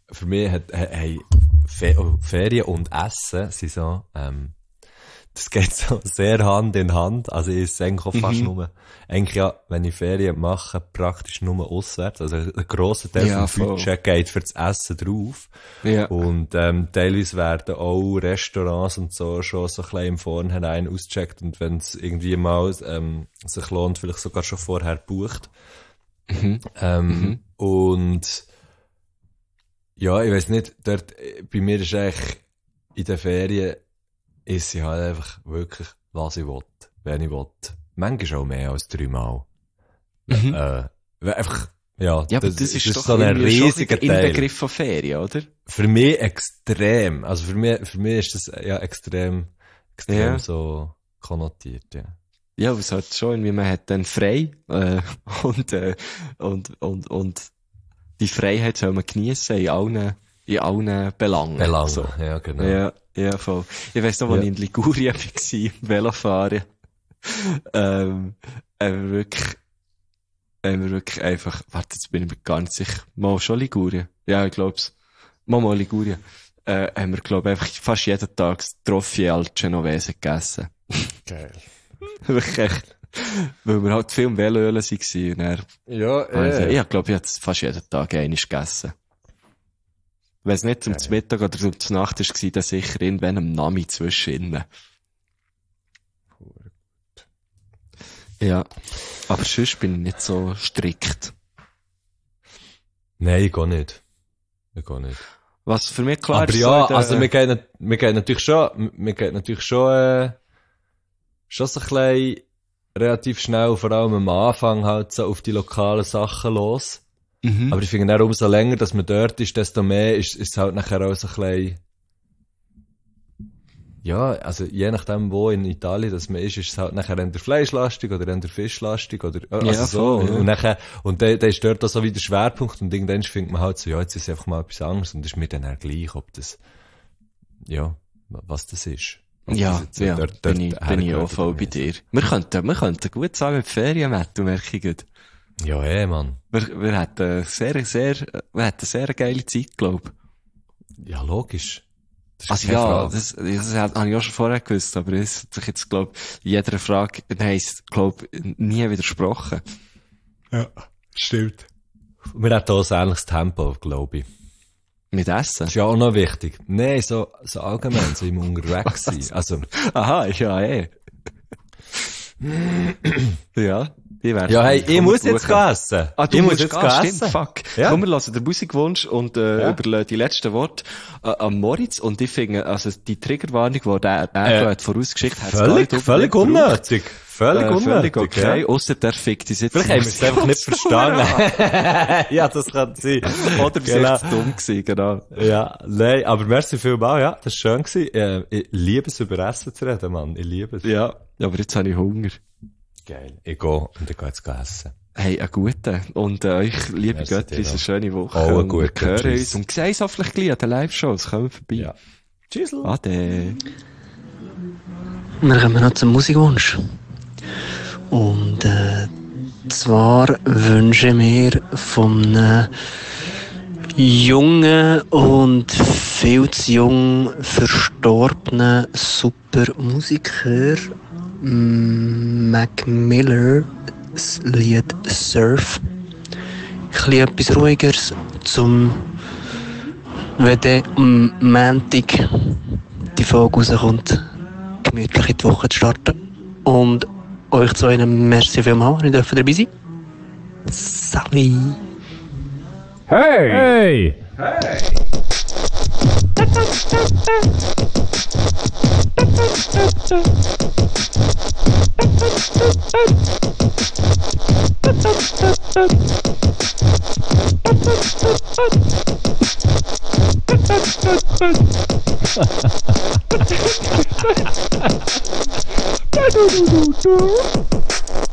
Speaker 1: Ferien und Essen sind so, das geht so sehr Hand in Hand. Also, ich esse eigentlich auch fast nur, wenn ich Ferien mache, praktisch nur auswärts. Also, ein grosser Teil vom Budget geht für das Essen drauf.
Speaker 4: Ja.
Speaker 1: Und, teilweise werden auch Restaurants und so schon so ein bisschen im Vornherein ausgecheckt. Und wenn es irgendwie mal, sich lohnt, vielleicht sogar schon vorher bucht. Und, ja, ich weiss nicht, dort, bei mir ist eigentlich, in den Ferien, ist sie halt einfach wirklich, was ich will, wenn ich will. Manchmal auch mehr als 3 Mal. Einfach,
Speaker 4: aber das ist doch
Speaker 1: so ein riesiger
Speaker 4: Teil. Inbegriff von Ferien, oder?
Speaker 1: Für mich extrem. Also für mich ist das, extrem so konnotiert, ja.
Speaker 4: Ja, es hat schon irgendwie, man hat dann frei, und die Freiheit soll man geniessen in in allen Belangen.
Speaker 1: So. Ja, genau.
Speaker 4: Ja, voll. Ich weiss noch, als ich in Ligurien war, im Velofahren, haben wir wirklich einfach, warte, jetzt bin ich mir gar nicht sicher, mal schon Ligurien? Ja, ich glaub's. Mal Ligurien. Haben wir, glaub ich, einfach fast jeden Tag das Trofie al Genovese gegessen.
Speaker 1: Geil.
Speaker 4: Wirklich echt. Weil wir halt viel im Veloölen waren. Und dann, ich glaube, ich habe fast jeden Tag einmal gegessen. Wenn es nicht zum Mittag oder zum Nacht war, dann sicher irgendwann am Nami zwischen. Ja. Aber sonst bin ich nicht so strikt.
Speaker 1: Nein, ich gehe nicht.
Speaker 4: Was für mich klar
Speaker 1: aber
Speaker 4: ist.
Speaker 1: Ja,
Speaker 4: so
Speaker 1: also wir gehen natürlich schon so ein bisschen relativ schnell, vor allem am Anfang halt so auf die lokalen Sachen los.
Speaker 4: Mhm.
Speaker 1: Aber ich finde auch umso länger, dass man dort ist, desto mehr ist es halt nachher auch so ein bisschen, ja, also je nachdem wo in Italien das man ist es halt nachher entweder fleischlastig oder entweder fischlastig oder, also
Speaker 4: ja,
Speaker 1: so.
Speaker 4: Voll, ja.
Speaker 1: Und nachher, und dann ist dort auch so wieder der Schwerpunkt und irgendwann findet man halt so, ja, jetzt ist einfach mal etwas anderes und ist mir dann auch gleich, ob das, ja, was das ist.
Speaker 4: Ja,
Speaker 1: das
Speaker 4: ja,
Speaker 1: dort
Speaker 4: bin ich auch voll bei dir. Wir könnten gut sagen mit Ferien, Mattu, merke ich gut.
Speaker 1: Ja, Mann.
Speaker 4: Wir hätten eine sehr geile Zeit, glaub.
Speaker 1: Ja, logisch.
Speaker 4: Also ja, das habe ich auch schon vorher gewusst, aber es hat sich jetzt, glaub, in jeder Frage, heisst, glaub, nie widersprochen.
Speaker 1: Ja, stimmt. Wir hatten auch ein ähnliches Tempo, glaube ich.
Speaker 4: Mit Essen?
Speaker 1: Das ist ja auch noch wichtig. Nein, so allgemein, so im Unterwegs sein. Also.
Speaker 4: Aha, ja, ja.
Speaker 1: Ja, hey, ich muss jetzt essen.
Speaker 4: Ah, du musst jetzt essen? Stimmt, fuck.
Speaker 1: Ja.
Speaker 4: Komm, wir lassen den Musikwunsch und überlassen die letzten Worte an Moritz. Und ich finde, also die Triggerwarnung, die der hat vorausgeschickt hat,
Speaker 1: völlig unnötig. Völlig
Speaker 4: okay. Ausser der fickt uns jetzt.
Speaker 1: Vielleicht haben wir es einfach nicht verstanden. Ja, das kann sein.
Speaker 4: Oder wir sind zu dumm gewesen, genau.
Speaker 1: Ja, nein, aber merci vielmals, ja, das war schön gewesen. Ich liebe es, über Essen zu reden, Mann. Ich liebe es.
Speaker 4: Ja, aber jetzt habe ich Hunger.
Speaker 1: Geil. Ich gehe jetzt essen.
Speaker 4: Hey, einen guten. Und euch, liebe Götter, eine schöne Woche.
Speaker 1: Oh, einen guten.
Speaker 4: Wir hören uns. Und sehen uns hoffentlich gleich an den Live-Shows. Kommen vorbei.
Speaker 1: Ja. Tschüss.
Speaker 4: Ade.
Speaker 3: Wir kommen noch zum Musikwunsch. Und zwar wünsche ich mir von einem jungen und viel zu jung verstorbenen Supermusiker Mac Miller das Lied Surf. Ein etwas Ruhigeres, wenn dann am Montag die Folge rauskommt, gemütlich in die Woche zu starten. Und euch zu einem merci vielmals, ihr dürft dabei sein. Sali!
Speaker 5: Hey! Hey!